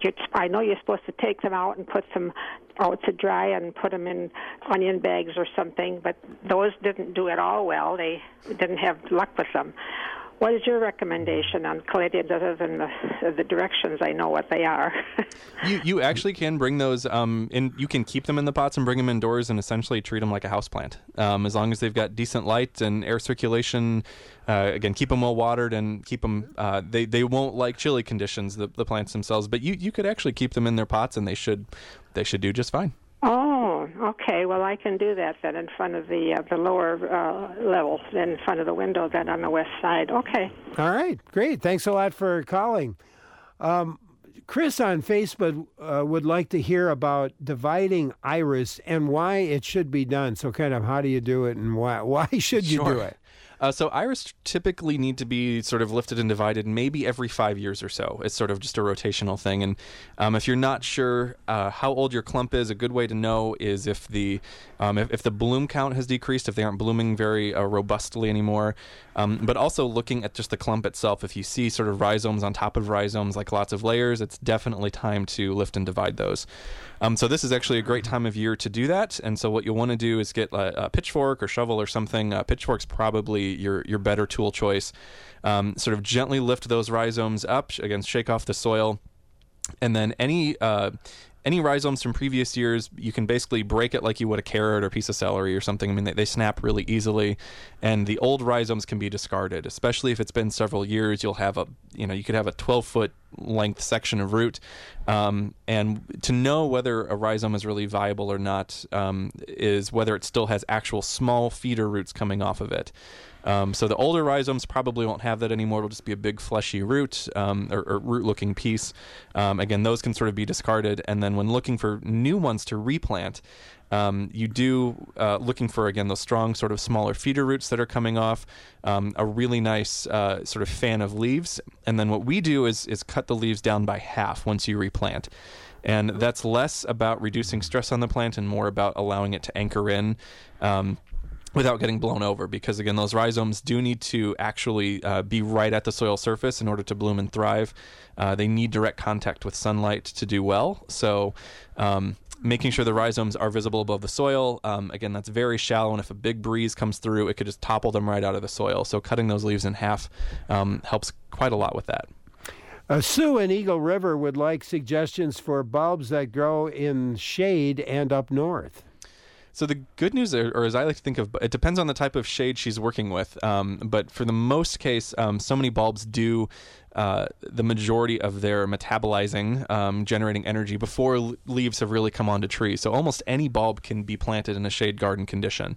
I know you're supposed to take them out and put them out to dry and put them in onion bags or something, but those didn't do at all well. They didn't have luck with them. What is your recommendation on caladiums other than the, the directions I know what they are? you you actually can bring those um in. You can keep them in the pots and bring them indoors and essentially treat them like a houseplant. Um, as long as they've got decent light and air circulation. Uh, again, keep them well watered and keep them. Uh, they they won't like chilly conditions, the the plants themselves. But you, you could actually keep them in their pots and they should they should do just fine. Oh, okay. Well, I can do that then in front of the uh, the lower uh, level, in front of the window, then on the west side. Okay. All right, great. Thanks a lot for calling. Um, Chris on Facebook uh, would like to hear about dividing iris and why it should be done. So, kind of, how do you do it, and why why should you Sure. do it? Uh, so iris typically need to be sort of lifted and divided maybe every five years or so. It's sort of just a rotational thing. And um, if you're not sure uh, how old your clump is, a good way to know is if the um, if, if the bloom count has decreased, if they aren't blooming very uh, robustly anymore. Um, but also looking at just the clump itself. If you see sort of rhizomes on top of rhizomes, like lots of layers, it's definitely time to lift and divide those. Um, so this is actually a great time of year to do that. And so what you'll want to do is get a, a pitchfork or shovel or something. Uh, pitchfork's probably your your better tool choice. Um, sort of gently lift those rhizomes up. Again, shake off the soil, and then any uh, any rhizomes from previous years, you can basically break it like you would a carrot or a piece of celery or something. I mean, they, they snap really easily, and the old rhizomes can be discarded. Especially if it's been several years, you'll have a you know you could have a twelve foot length section of root, um, and to know whether a rhizome is really viable or not um, is whether it still has actual small feeder roots coming off of it. Um, so the older rhizomes probably won't have that anymore. It'll just be a big fleshy root um, or, or root-looking piece. Um, again, those can sort of be discarded. And then when looking for new ones to replant, um, you do uh, looking for, again, those strong sort of smaller feeder roots that are coming off, um, a really nice uh, sort of fan of leaves. And then what we do is is cut the leaves down by half once you replant. And that's less about reducing stress on the plant and more about allowing it to anchor in um, without getting blown over, because again, those rhizomes do need to actually uh, be right at the soil surface in order to bloom and thrive. Uh, they need direct contact with sunlight to do well. So um, making sure the rhizomes are visible above the soil, um, again, that's very shallow, and if a big breeze comes through, it could just topple them right out of the soil. So cutting those leaves in half um, helps quite a lot with that. Uh, Sue in Eagle River would like suggestions for bulbs that grow in shade and up north. So the good news, or, or as I like to think of, it depends on the type of shade she's working with. Um, but for the most case, um, so many bulbs do uh, the majority of their metabolizing, um, generating energy before l- leaves have really come onto trees. So almost any bulb can be planted in a shade garden condition,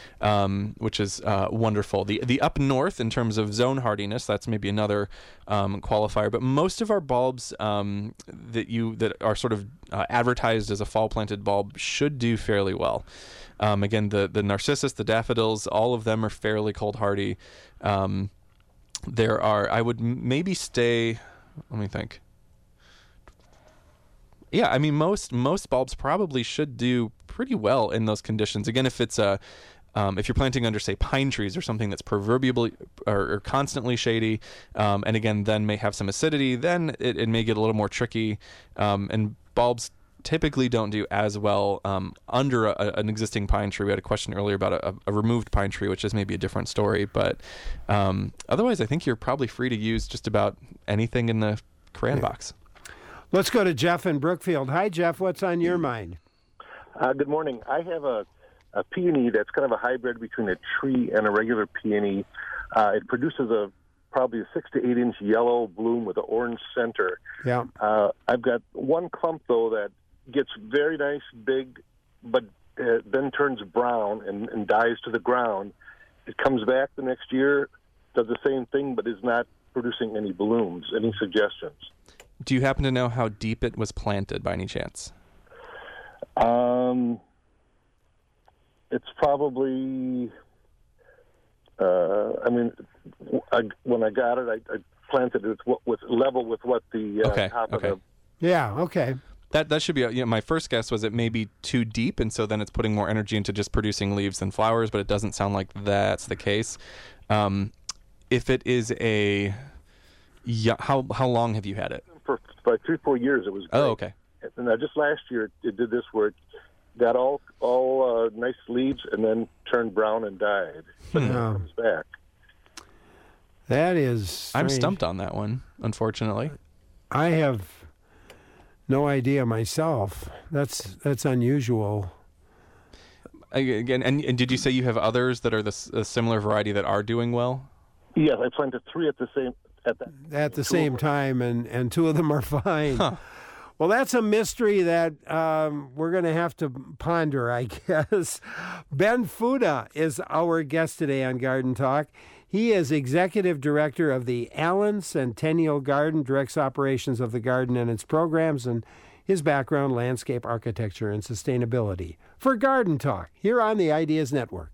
um, which is uh, wonderful. The the up north, in terms of zone hardiness, that's maybe another um, qualifier. But most of our bulbs um, that you that are sort of uh, advertised as a fall planted bulb should do fairly well. Um, again, the the narcissus, the daffodils, all of them are fairly cold hardy. Um, there are, I would m- maybe stay, let me think. Yeah, I mean, most most bulbs probably should do pretty well in those conditions. Again, if it's a, um, if you're planting under, say, pine trees or something that's proverbially or, or constantly shady, um, and again, then may have some acidity, then it, it may get a little more tricky. Um, and bulbs typically don't do as well um, under a, an existing pine tree. We had a question earlier about a, a removed pine tree, which is maybe a different story. But um, otherwise, I think you're probably free to use just about anything in the crayon Yeah. box. Let's go to Jeff in Brookfield. Hi, Jeff. What's on your mind? Uh, good morning. I have a, a peony that's kind of a hybrid between a tree and a regular peony. Uh, it produces a probably a six to eight inch yellow bloom with an orange center. Yeah. Uh, I've got one clump though that gets very nice, big, but uh, then turns brown and, and dies to the ground. It comes back the next year, does the same thing, but is not producing any blooms. Any suggestions? Do you happen to know how deep it was planted by any chance? Um, it's probably. Uh, I mean, I, when I got it, I, I planted it with, with level with what the uh, Okay, top okay. of the. Yeah. Okay. That that should be, you know, my first guess was it may be too deep, and so then it's putting more energy into just producing leaves than flowers, but it doesn't sound like that's the case. Um, if it is a, yeah, how how long have you had it? For about three, four years, it was great. Oh, okay. And uh, just last year, it did this where it got all all uh, nice leaves and then turned brown and died. But then it Hmm. comes back. That is I'm strange. stumped on that one, unfortunately. I have no idea myself. That's that's unusual. Again, and, and did you say you have others that are the s- a similar variety that are doing well? Yes, I planted three at the same at that. At the same time, and, and two of them are fine. Well, that's a mystery that um, we're going to have to ponder, I guess. Ben Fuda is our guest today on Garden Talk. He is executive director of the Allen Centennial Garden, directs operations of the garden and its programs, and his background, landscape architecture and sustainability. For Garden Talk, here on the Ideas Network.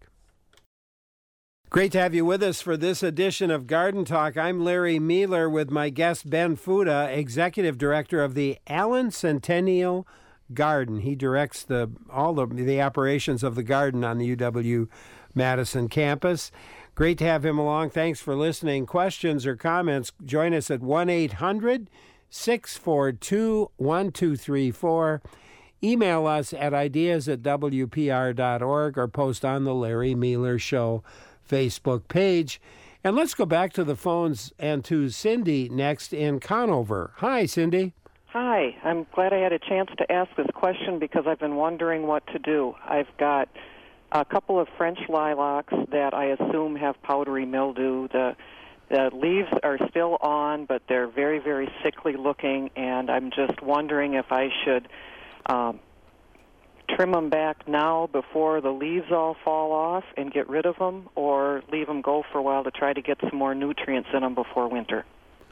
Great to have you with us for this edition of Garden Talk. I'm Larry Mealer with my guest Ben Fuda, Executive Director of the Allen Centennial Garden. He directs the all the, the operations of the garden on the U W-Madison campus. Great to have him along. Thanks for listening. Questions or comments, join us at one eight hundred six four two one two three four. Email us at ideas at w p r dot org or post on the Larry Mealer Show Facebook page. And let's go back to the phones and to Cindy next in Conover. Hi, Cindy. Hi, I'm glad I had a chance to ask this question because I've been wondering what to do. I've got a couple of French lilacs that I assume have powdery mildew. The the leaves are still on, but they're very, very sickly looking, and I'm just wondering if I should um, trim them back now before the leaves all fall off and get rid of them, or leave them go for a while to try to get some more nutrients in them before winter.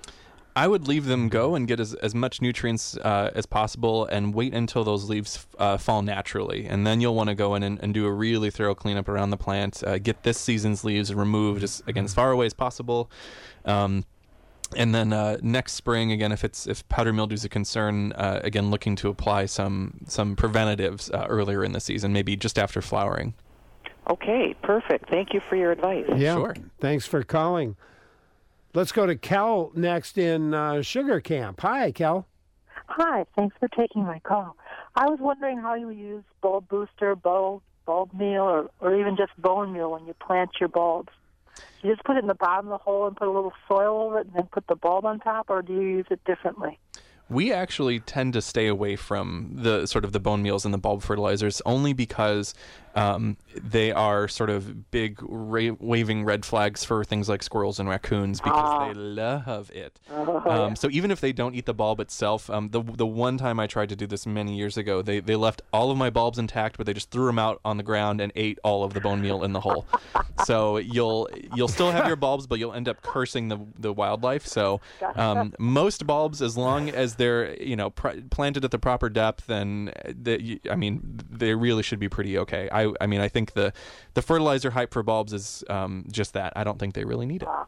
I would leave them go and get as, as much nutrients uh, as possible and wait until those leaves uh, fall naturally. And then you'll want to go in and, and do a really thorough cleanup around the plant, uh, get this season's leaves removed, as, again, as far away as possible. Um, and then uh, next spring, again, if it's if powdery mildew is a concern, uh, again, looking to apply some, some preventatives uh, earlier in the season, maybe just after flowering. Okay, perfect. Thank you for your advice. Yeah, Sure. Thanks for calling. Let's go to Kel next in uh, Sugar Camp. Hi, Kel. Hi, thanks for taking my call. I was wondering how you use bulb booster, bulb, bulb meal, or, or even just bone meal when you plant your bulbs. Do you just put it in the bottom of the hole and put a little soil over it and then put the bulb on top, or do you use it differently? We actually tend to stay away from the sort of the bone meals and the bulb fertilizers only because um, they are sort of big ra- waving red flags for things like squirrels and raccoons because Ah. they love it. Oh, um, yeah. So even if they don't eat the bulb itself, um, the the one time I tried to do this many years ago, they, they left all of my bulbs intact, but they just threw them out on the ground and ate all of the bone meal in the hole. So you'll you'll still have your bulbs, but you'll end up cursing the the wildlife. So um, most bulbs, as long as they're you know pr- planted at the proper depth, and the, I mean they really should be pretty okay. I I mean I think the the fertilizer hype for bulbs is um, just that. I don't think they really need it.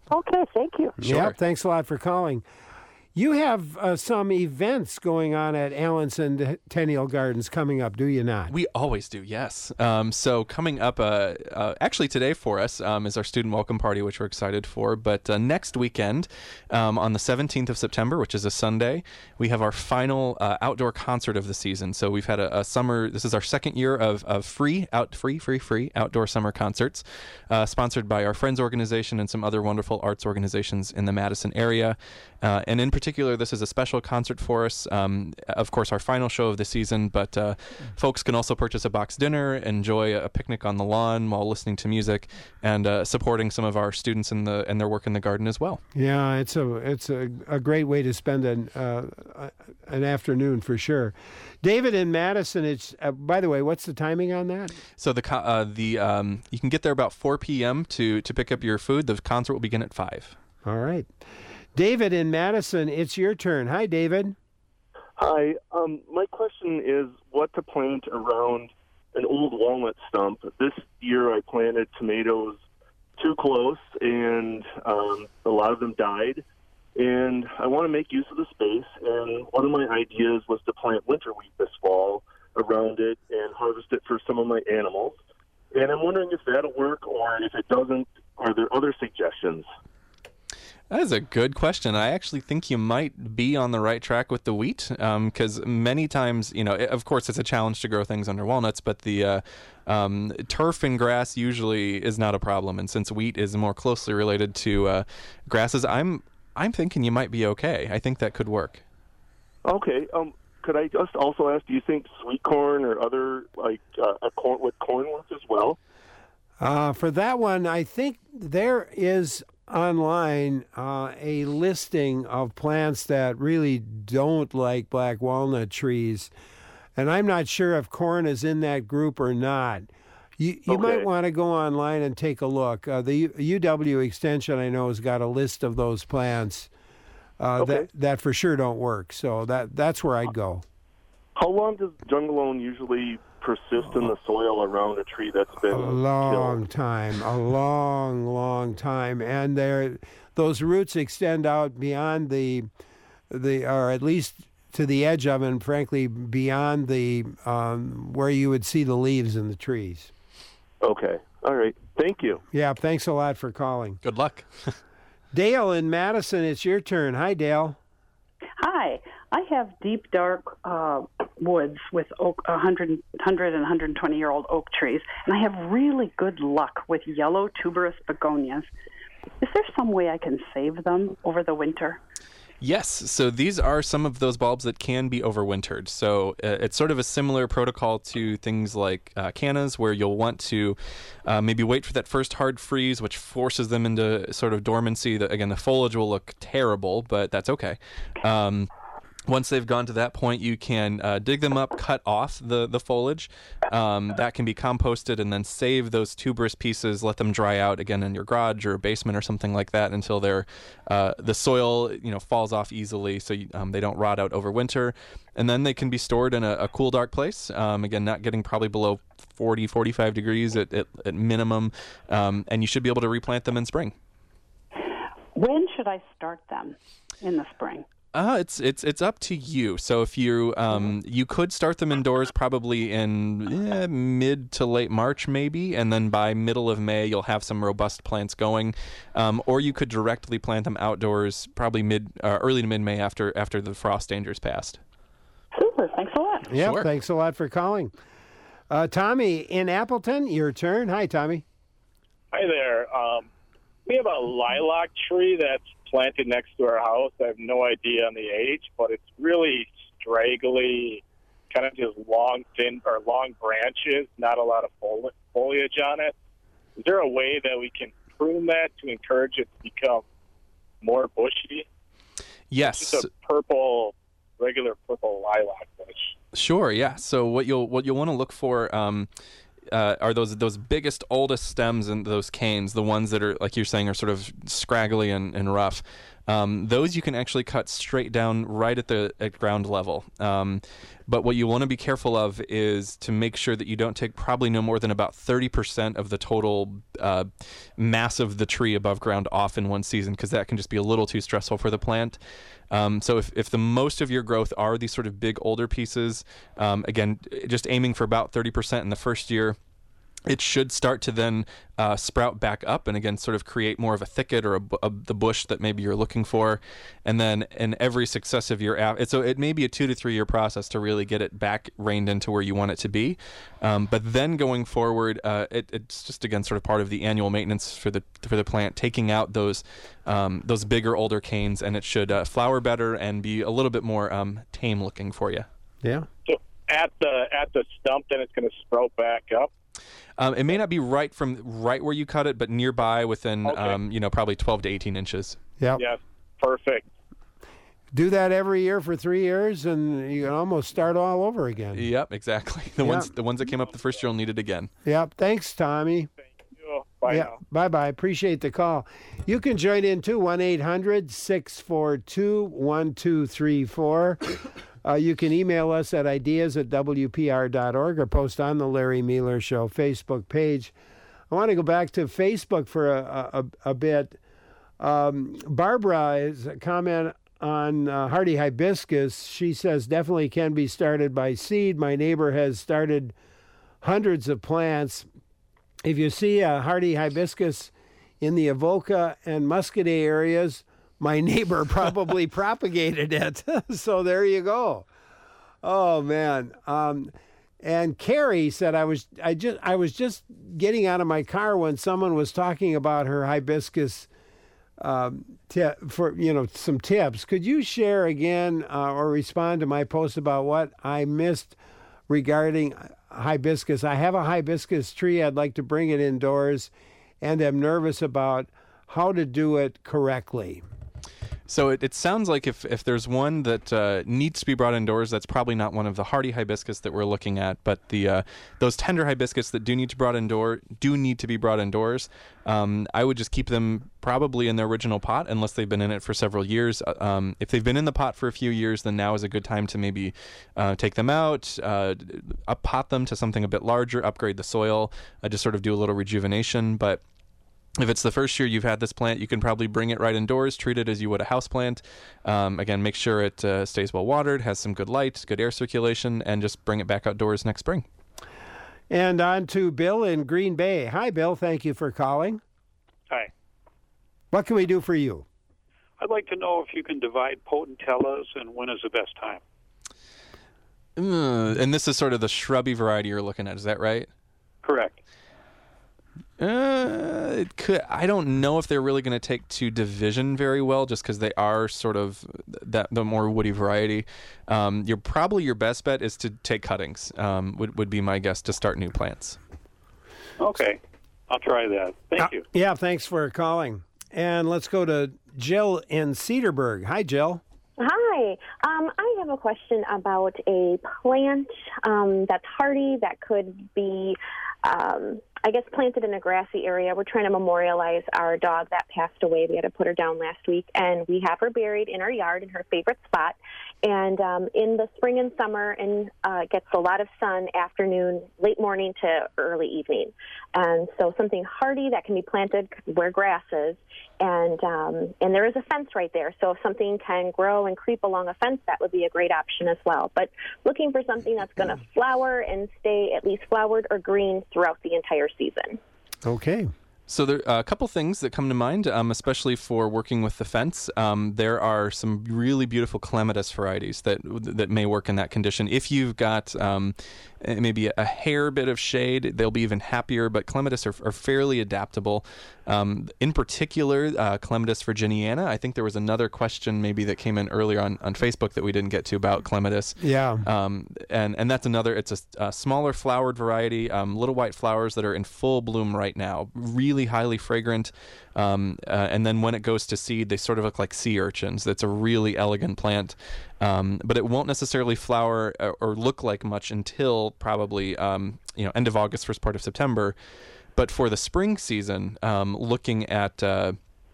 Okay, thank you. Yeah, thanks a lot for calling. You have uh, some events going on at Allen Centennial Gardens coming up, do you not? We always do, yes. Um, so coming up, uh, uh, actually today for us um, is our student welcome party, which we're excited for. But uh, next weekend, um, on the seventeenth of September, which is a Sunday, we have our final uh, outdoor concert of the season. So we've had a, a summer. This is our second year of, of free out free free free outdoor summer concerts, uh, sponsored by our Friends organization and some other wonderful arts organizations in the Madison area. Uh, and in particular, this is a special concert for us. Um, of course, our final show of the season, but uh, folks can also purchase a box dinner, enjoy a picnic on the lawn while listening to music, and uh, supporting some of our students in the and their work in the garden as well. Yeah, it's a it's a, a great way to spend an uh, an afternoon for sure. David in Madison, it's uh, by the way, what's the timing on that? So the uh, the um, you can get there about four p.m. to to pick up your food. The concert will begin at five. All right. David in Madison, it's your turn. Hi, David. Hi. Um, my question is what to plant around an old walnut stump. This year I planted tomatoes too close, and um, a lot of them died. And I want to make use of the space, and one of my ideas was to plant winter wheat this fall around it and harvest it for some of my animals. And I'm wondering if that'll work, or if it doesn't, are there other suggestions? That is a good question. I actually think you might be on the right track with the wheat, because um, many times, you know, it, of course, it's a challenge to grow things under walnuts, but the uh, um, turf and grass usually is not a problem. And since wheat is more closely related to uh, grasses, I'm I'm thinking you might be okay. I think that could work. Okay. Um, could I just also ask, do you think sweet corn or other, like, uh, a corn with corn work as well? Uh, for that one, I think there is online uh, a listing of plants that really don't like black walnut trees, and I'm not sure if corn is in that group or not. You, you Okay. might want to go online and take a look. Uh, the U- U W Extension, I know, has got a list of those plants uh, Okay. that that for sure don't work. So that that's where I'd go. How long does jungleone usually persist in the soil around a tree that's been A long killed? time, a long, long time, and there, those roots extend out beyond the, the, or at least to the edge of it, and frankly beyond the um, where you would see the leaves in the trees. Okay. All right. Thank you. Yeah, thanks a lot for calling. Good luck. Dale in Madison, it's your turn. Hi, Dale. Hi. I have deep, dark uh, woods with oak, one hundred, one hundred and one hundred twenty-year-old oak trees, and I have really good luck with yellow tuberous begonias. Is there some way I can save them over the winter? Yes, so these are some of those bulbs that can be overwintered. So uh, it's sort of a similar protocol to things like uh, cannas, where you'll want to uh, maybe wait for that first hard freeze, which forces them into sort of dormancy. The, again, the foliage will look terrible, but that's okay. Um, Once they've gone to that point, you can uh, dig them up, cut off the, the foliage. Um, that can be composted, and then save those tuberous pieces, let them dry out again in your garage or basement or something like that until they're, uh, the soil you know falls off easily, so you, um, they don't rot out over winter. And then they can be stored in a, a cool, dark place. Um, again, not getting probably below forty, forty-five degrees at, at, at minimum, um, and you should be able to replant them in spring. When should I start them in the spring? Uh, it's it's it's up to you. So if you um you could start them indoors probably in eh, mid to late March maybe, and then by middle of May you'll have some robust plants going, um, or you could directly plant them outdoors probably mid uh, early to mid May after after the frost danger's passed. Super. Thanks a lot. Yeah, Sure. thanks a lot for calling. Uh, Tommy in Appleton, your turn. Hi, Tommy. Hi there. Um, we have a lilac tree that's planted next to our house. I have no idea on the age, but it's really straggly, kind of just long, thin, or long branches, not a lot of foli- foliage on it. Is there a way that we can prune that to encourage it to become more bushy? Yes. Just a purple, regular purple lilac bush. Sure. Yeah. So what you'll what you'll want to look for um, uh, are those those biggest, oldest stems and those canes, the ones that are like you're saying are sort of scraggly and, and rough. Um, those you can actually cut straight down right at the at ground level. Um, but what you want to be careful of is to make sure that you don't take probably no more than about thirty percent of the total uh, mass of the tree above ground off in one season, because that can just be a little too stressful for the plant. Um, so if, if the most of your growth are these sort of big older pieces, um, again, just aiming for about thirty percent in the first year, it should start to then uh, sprout back up and again sort of create more of a thicket or a, a, the bush that maybe you're looking for. And then in every successive year, af- so it may be a two to three year process to really get it back reined into where you want it to be. Um, but then going forward, uh, it, it's just again sort of part of the annual maintenance for the for the plant, taking out those um, those bigger older canes, and it should uh, flower better and be a little bit more um, tame looking for you. Yeah. So at the at the stump, then it's going to sprout back up. Um, it may not be right from right where you cut it, but nearby within, Okay. um, you know, probably twelve to eighteen inches. Yep. Yes, perfect. Do that every year for three years, and you can almost start all over again. Yep, exactly. The Yep. ones the ones that came up the first year will need it again. Yep. Thanks, Tommy. You. Bye yeah. now. Bye-bye. Appreciate the call. You can join in too, one eight hundred six four two one two three four. Uh, you can email us at ideas at w p r dot org or post on the Larry Mealer Show Facebook page. I want to go back to Facebook for a, a, a bit. Um, Barbara is a comment on uh, hardy hibiscus. She says definitely can be started by seed. My neighbor has started hundreds of plants. If you see a hardy hibiscus in the Avoca and Muscadet areas, my neighbor probably propagated it. So there you go. Oh man. Um, and Carrie said I was I just I was just getting out of my car when someone was talking about her hibiscus um, tip for you know some tips. Could you share again uh, or respond to my post about what I missed regarding hibiscus? I have a hibiscus tree. I'd like to bring it indoors, and am nervous about how to do it correctly. So it, it sounds like if, if there's one that uh, needs to be brought indoors, that's probably not one of the hardy hibiscus that we're looking at. But the uh, those tender hibiscus that do need to brought indoor do need to be brought indoors. Um, I would just keep them probably in their original pot unless they've been in it for several years. Um, if they've been in the pot for a few years, then now is a good time to maybe uh, take them out, uh, up pot them to something a bit larger, upgrade the soil, uh, just sort of do a little rejuvenation. But if it's the first year you've had this plant, you can probably bring it right indoors, treat it as you would a house plant. Um, again, make sure it uh, stays well watered, has some good light, good air circulation, and just bring it back outdoors next spring. And on to Bill in Green Bay. Hi, Bill. Thank you for calling. Hi. What can we do for you? I'd like to know if you can divide potentillas and when is the best time. Uh, and this is sort of the shrubby variety you're looking at, is that right? Correct. Uh, it could. I don't know if they're really going to take to division very well, just because they are sort of that the more woody variety. Um, you're probably your best bet is to take cuttings. Um, would would be my guess to start new plants. Okay, I'll try that. Thank uh, you. Yeah, thanks for calling. And let's go to Jill in Cedarburg. Hi, Jill. Hi. Um, I have a question about a plant um, that's hardy that could be, um, I guess, planted in a grassy area. We're trying to memorialize our dog that passed away. We had to put her down last week, and we have her buried in our yard in her favorite spot. And um, in the spring and summer, and uh, gets a lot of sun afternoon, late morning to early evening. And so something hardy that can be planted where grass is. And um, and there is a fence right there. So if something can grow and creep along a fence, that would be a great option as well. But looking for something that's going to flower and stay at least flowered or green throughout the entire season. Okay. So there are a couple things that come to mind, um, especially for working with the fence. Um, there are some really beautiful clematis varieties that that may work in that condition. If you've got um, maybe a hair bit of shade, they'll be even happier. But clematis are, are fairly adaptable. Um, in particular, uh, Clematis virginiana. I think there was another question maybe that came in earlier on, on Facebook that we didn't get to about clematis. Yeah. Um, and, and that's another, it's a, a smaller flowered variety, um, little white flowers that are in full bloom right now, really highly fragrant. Um, uh, and then when it goes to seed, they sort of look like sea urchins. That's a really elegant plant. Um, but it won't necessarily flower or, or look like much until probably, um, you know, end of August, first part of September. But for the spring season, um, looking at uh,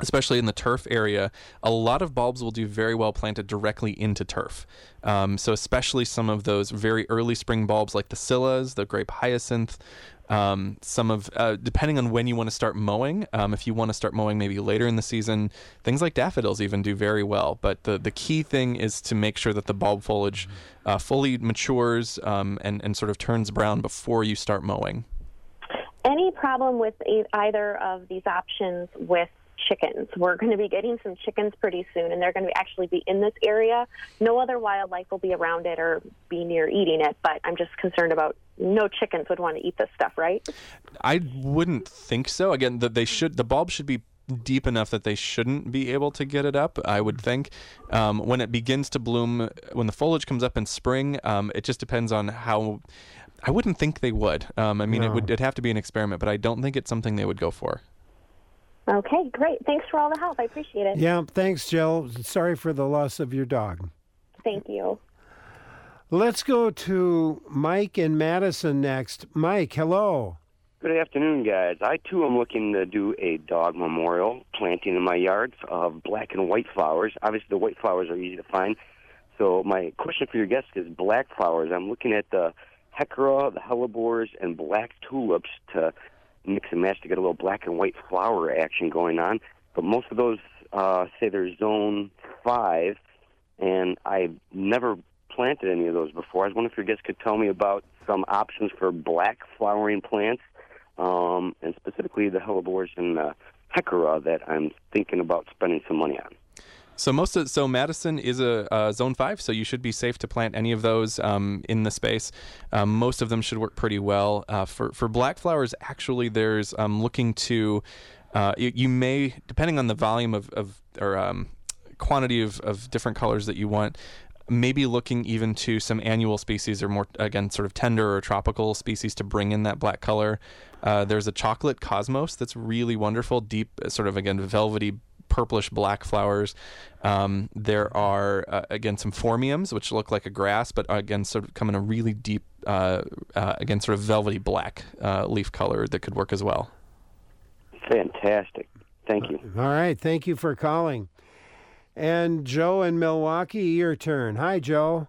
especially in the turf area, a lot of bulbs will do very well planted directly into turf. Um, so especially some of those very early spring bulbs like the scillas, the grape hyacinth, um, some of, uh, depending on when you want to start mowing, um, if you want to start mowing maybe later in the season, things like daffodils even do very well. But the, the key thing is to make sure that the bulb foliage uh, fully matures um, and, and sort of turns brown before you start mowing. Any problem with e- either of these options with chickens? We're going to be getting some chickens pretty soon, and they're going to actually be in this area. No other wildlife will be around it or be near eating it, but I'm just concerned about no chickens would want to eat this stuff, right? I wouldn't think so. Again, the, they should the bulb should be deep enough that they shouldn't be able to get it up, I would think. Um, when it begins to bloom, when the foliage comes up in spring, um, it just depends on how... I wouldn't think they would. Um, I mean, No. it would it'd have to be an experiment, but I don't think it's something they would go for. Okay, great. Thanks for all the help. I appreciate it. Yeah, thanks, Jill. Sorry for the loss of your dog. Thank you. Let's go to Mike in Madison next. Mike, hello. Good afternoon, guys. I, too, am looking to do a dog memorial planting in my yard of black and white flowers. Obviously, the white flowers are easy to find. So my question for your guest is black flowers. I'm looking at the hecora, the hellebores, and black tulips to mix and match to get a little black and white flower action going on. But most of those uh, say they're zone five, and I've never planted any of those before. I was wondering if your guest could tell me about some options for black flowering plants, um, and specifically the hellebores and the hecora that I'm thinking about spending some money on. So most of, so Madison is a, a zone five, so you should be safe to plant any of those um, in the space. Um, most of them should work pretty well. Uh, for for black flowers, actually, there's um, looking to uh, you, you may, depending on the volume of, of or um, quantity of, of different colors that you want, maybe looking even to some annual species or more, again, sort of tender or tropical species to bring in that black color. Uh, there's a chocolate cosmos that's really wonderful, deep, sort of, again, velvety purplish black flowers. Um, there are, uh, again, some phormiums, which look like a grass, but again, sort of come in a really deep, uh, uh, again, sort of velvety black uh, leaf color that could work as well. Fantastic. Thank you. All right. Thank you for calling. And Joe in Milwaukee, your turn. Hi, Joe.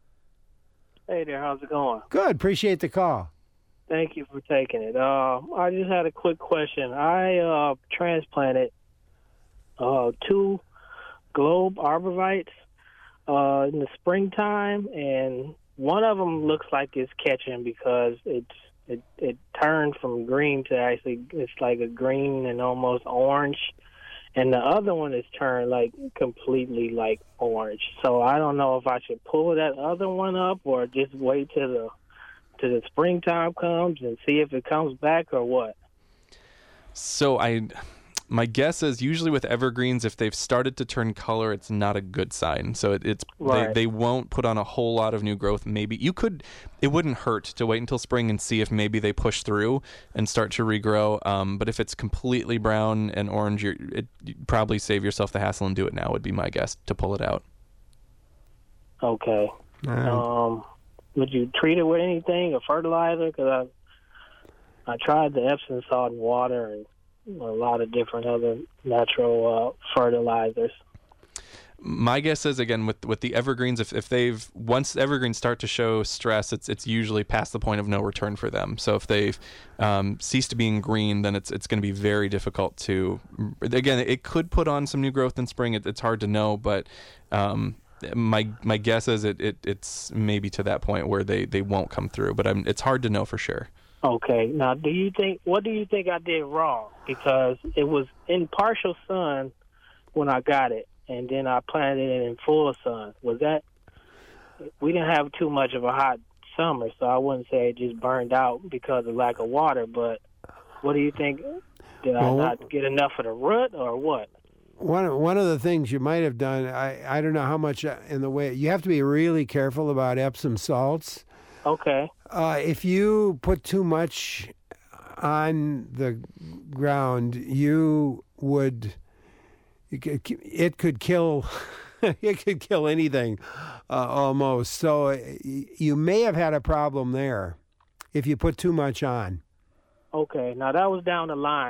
Hey there, how's it going? Good. Appreciate the call. Thank you for taking it. Uh, I just had a quick question. I uh, transplanted uh, two globe arborvitaes uh, in the springtime, and one of them looks like it's catching because it's it it turned from green to actually it's like a green and almost orange, and the other one is turned like completely like orange. So I don't know if I should pull that other one up or just wait till the till the springtime comes and see if it comes back or what. So I, my guess is usually with evergreens, if they've started to turn color, it's not a good sign. So it, it's Right. they, they won't put on a whole lot of new growth. Maybe you could, it wouldn't hurt to wait until spring and see if maybe they push through and start to regrow. Um, but if it's completely brown and orange, you're, it, you'd probably save yourself the hassle and do it now. Would be my guess to pull it out. Okay. Um, would you treat it with anything, a fertilizer? Because I I tried the Epsom salt and water and a lot of different other natural uh, fertilizers. My guess is, again, with with the evergreens, if, if they've once evergreens start to show stress, it's it's usually past the point of no return for them. So if they've um, ceased being green, then it's it's going to be very difficult to. Again, it could put on some new growth in spring. It, it's hard to know, but um, my my guess is it, it it's maybe to that point where they, they won't come through. But I'm, it's hard to know for sure. Okay. Now, do you think what do you think I did wrong? Because it was in partial sun when I got it, and then I planted it in full sun. Was that? We didn't have too much of a hot summer, so I wouldn't say it just burned out because of lack of water. But what do you think? Did I Well, not get enough of the root, or what? One one of the things you might have done, I, I don't know how much in the way, you have to be really careful about Epsom salts. Okay. Uh, if you put too much on the ground, you would, it could, it could kill, it could kill anything uh, almost. So uh, you may have had a problem there if you put too much on. Okay. Now that was down the line.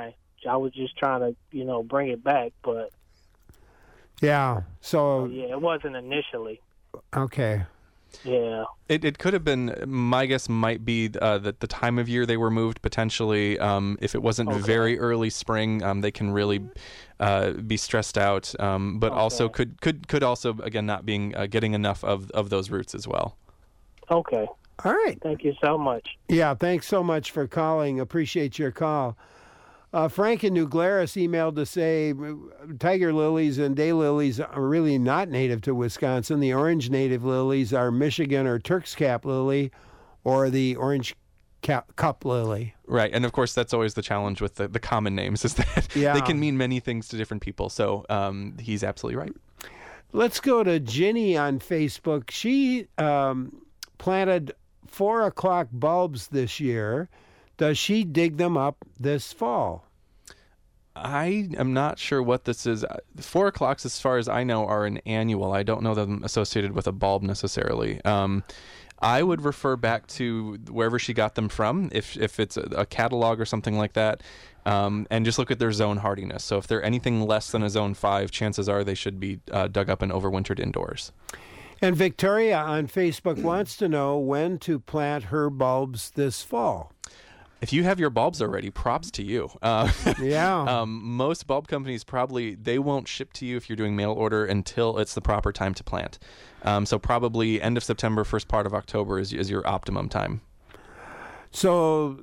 I was just trying to, you know, bring it back, but Yeah. So yeah, it wasn't initially. Okay. Yeah. It it could have been. My guess might be uh, that the time of year they were moved potentially. Um, if it wasn't Okay. very early spring, um, they can really uh, be stressed out. Um, but also could could could also again not being uh, getting enough of of those roots as well. Okay. All right. Thank you so much. Yeah, thanks so much for calling. Appreciate your call. Uh, Frank in New Glarus emailed to say tiger lilies and daylilies are really not native to Wisconsin. The orange native lilies are Michigan or Turk's cap lily or the orange cap, cup lily. Right, and of course that's always the challenge with the, the common names is that Yeah. they can mean many things to different people. So um, he's absolutely right. Let's go to Ginny on Facebook. She um, planted four o'clock bulbs this year. Does she dig them up this fall? I am not sure what this is. Four o'clocks, as far as I know, are an annual. I don't know them associated with a bulb necessarily. Um, I would refer back to wherever she got them from, if if it's a, a catalog or something like that, um, and just look at their zone hardiness. So if they're anything less than a zone five, chances are they should be uh, dug up and overwintered indoors. And Victoria on Facebook wants to know when to plant her bulbs this fall. If you have your bulbs already, props to you. Uh, yeah. Um, most bulb companies probably, they won't ship to you if you're doing mail order until it's the proper time to plant. Um, so probably end of September, first part of October is, is your optimum time. So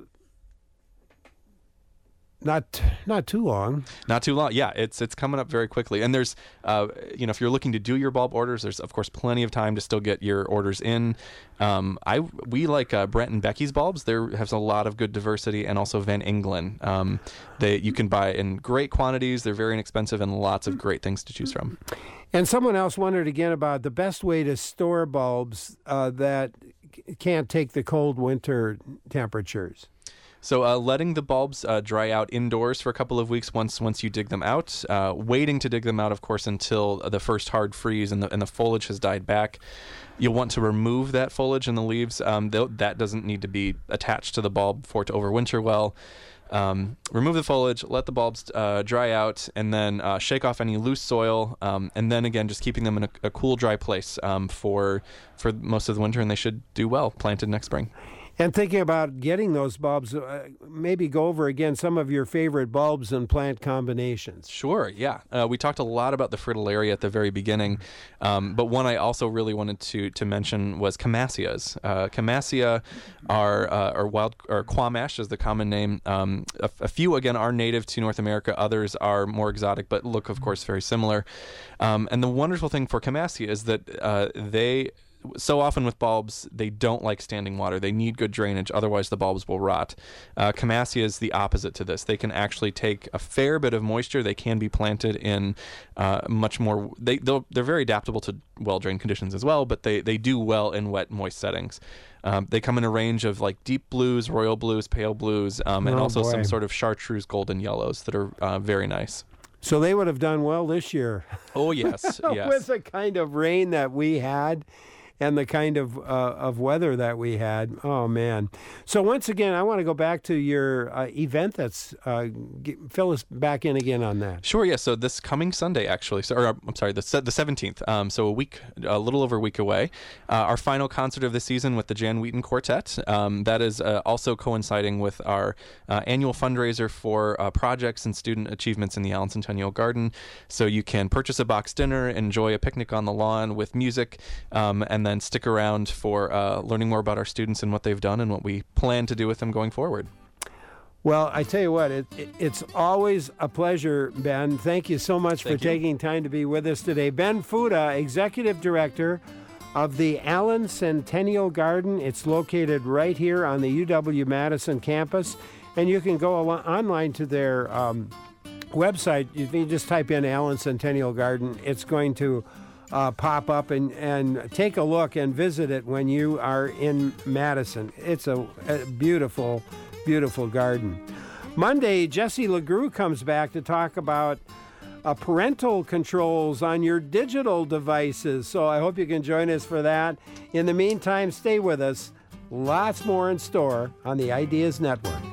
not not too long. Not too long. Yeah, it's it's coming up very quickly. And there's, uh, you know, if you're looking to do your bulb orders, there's of course plenty of time to still get your orders in. Um, I we like uh, Brent and Becky's bulbs. There has a lot of good diversity, and also Van Engelen. Um, they you can buy in great quantities. They're very inexpensive, and lots of great things to choose from. And someone else wondered again about the best way to store bulbs uh, that c- can't take the cold winter temperatures. So uh, letting the bulbs uh, dry out indoors for a couple of weeks once once you dig them out. Uh, waiting to dig them out, of course, until the first hard freeze and the, and the foliage has died back. You'll want to remove that foliage and the leaves. Um, that doesn't need to be attached to the bulb for it to overwinter well. Um, remove the foliage, let the bulbs uh, dry out, and then uh, shake off any loose soil. Um, and then again, just keeping them in a, a cool, dry place um, for for most of the winter, and they should do well planted next spring. And thinking about getting those bulbs, uh, maybe go over again some of your favorite bulbs and plant combinations. Sure, yeah. Uh, we talked a lot about the fritillaria at the very beginning, um, but one I also really wanted to to mention was Camassias. Uh, Camassia are, uh, are wild, or Quamash is the common name. Um, a, a few, again, are native to North America. Others are more exotic, but look, of course, very similar. Um, and the wonderful thing for Camassia is that uh, they... So often with bulbs, they don't like standing water. They need good drainage, otherwise the bulbs will rot. Uh, Camassia is the opposite to this. They can actually take a fair bit of moisture. They can be planted in uh, much more... They, they're very adaptable to well-drained conditions as well, but they, they do well in wet, moist settings. Um, they come in a range of like deep blues, royal blues, pale blues, um, and Oh, also boy. some sort of chartreuse golden yellows that are uh, very nice. So they would have done well this year. Oh, yes, yes. With the kind of rain that we had and the kind of uh, of weather that we had. Oh, man. So once again, I want to go back to your uh, event that's... Uh, g- fill us back in again on that. Sure, yeah. So this coming Sunday, actually, so, or uh, I'm sorry, the se- the seventeenth. Um, so a week, a little over a week away. Uh, our final concert of the season with the Jan Wheaton Quartet. Um, that is uh, also coinciding with our uh, annual fundraiser for uh, projects and student achievements in the Allen Centennial Garden. So you can purchase a box dinner, enjoy a picnic on the lawn with music, um, and then stick around for uh, learning more about our students and what they've done and what we plan to do with them going forward. Well, I tell you what, it, it, it's always a pleasure, Ben. Thank you so much Thank for you. taking time to be with us today. Ben Fuda, Executive Director of the Allen Centennial Garden. It's located right here on the U W-Madison campus, and you can go al- online to their um, website. If you just type in Allen Centennial Garden, it's going to uh, pop up, and, and take a look and visit it when you are in Madison. It's a, a beautiful Beautiful garden. Monday, Jesse LeGroux comes back to talk about uh, parental controls on your digital devices. So I hope you can join us for that. In the meantime, stay with us. Lots more in store on the Ideas Network.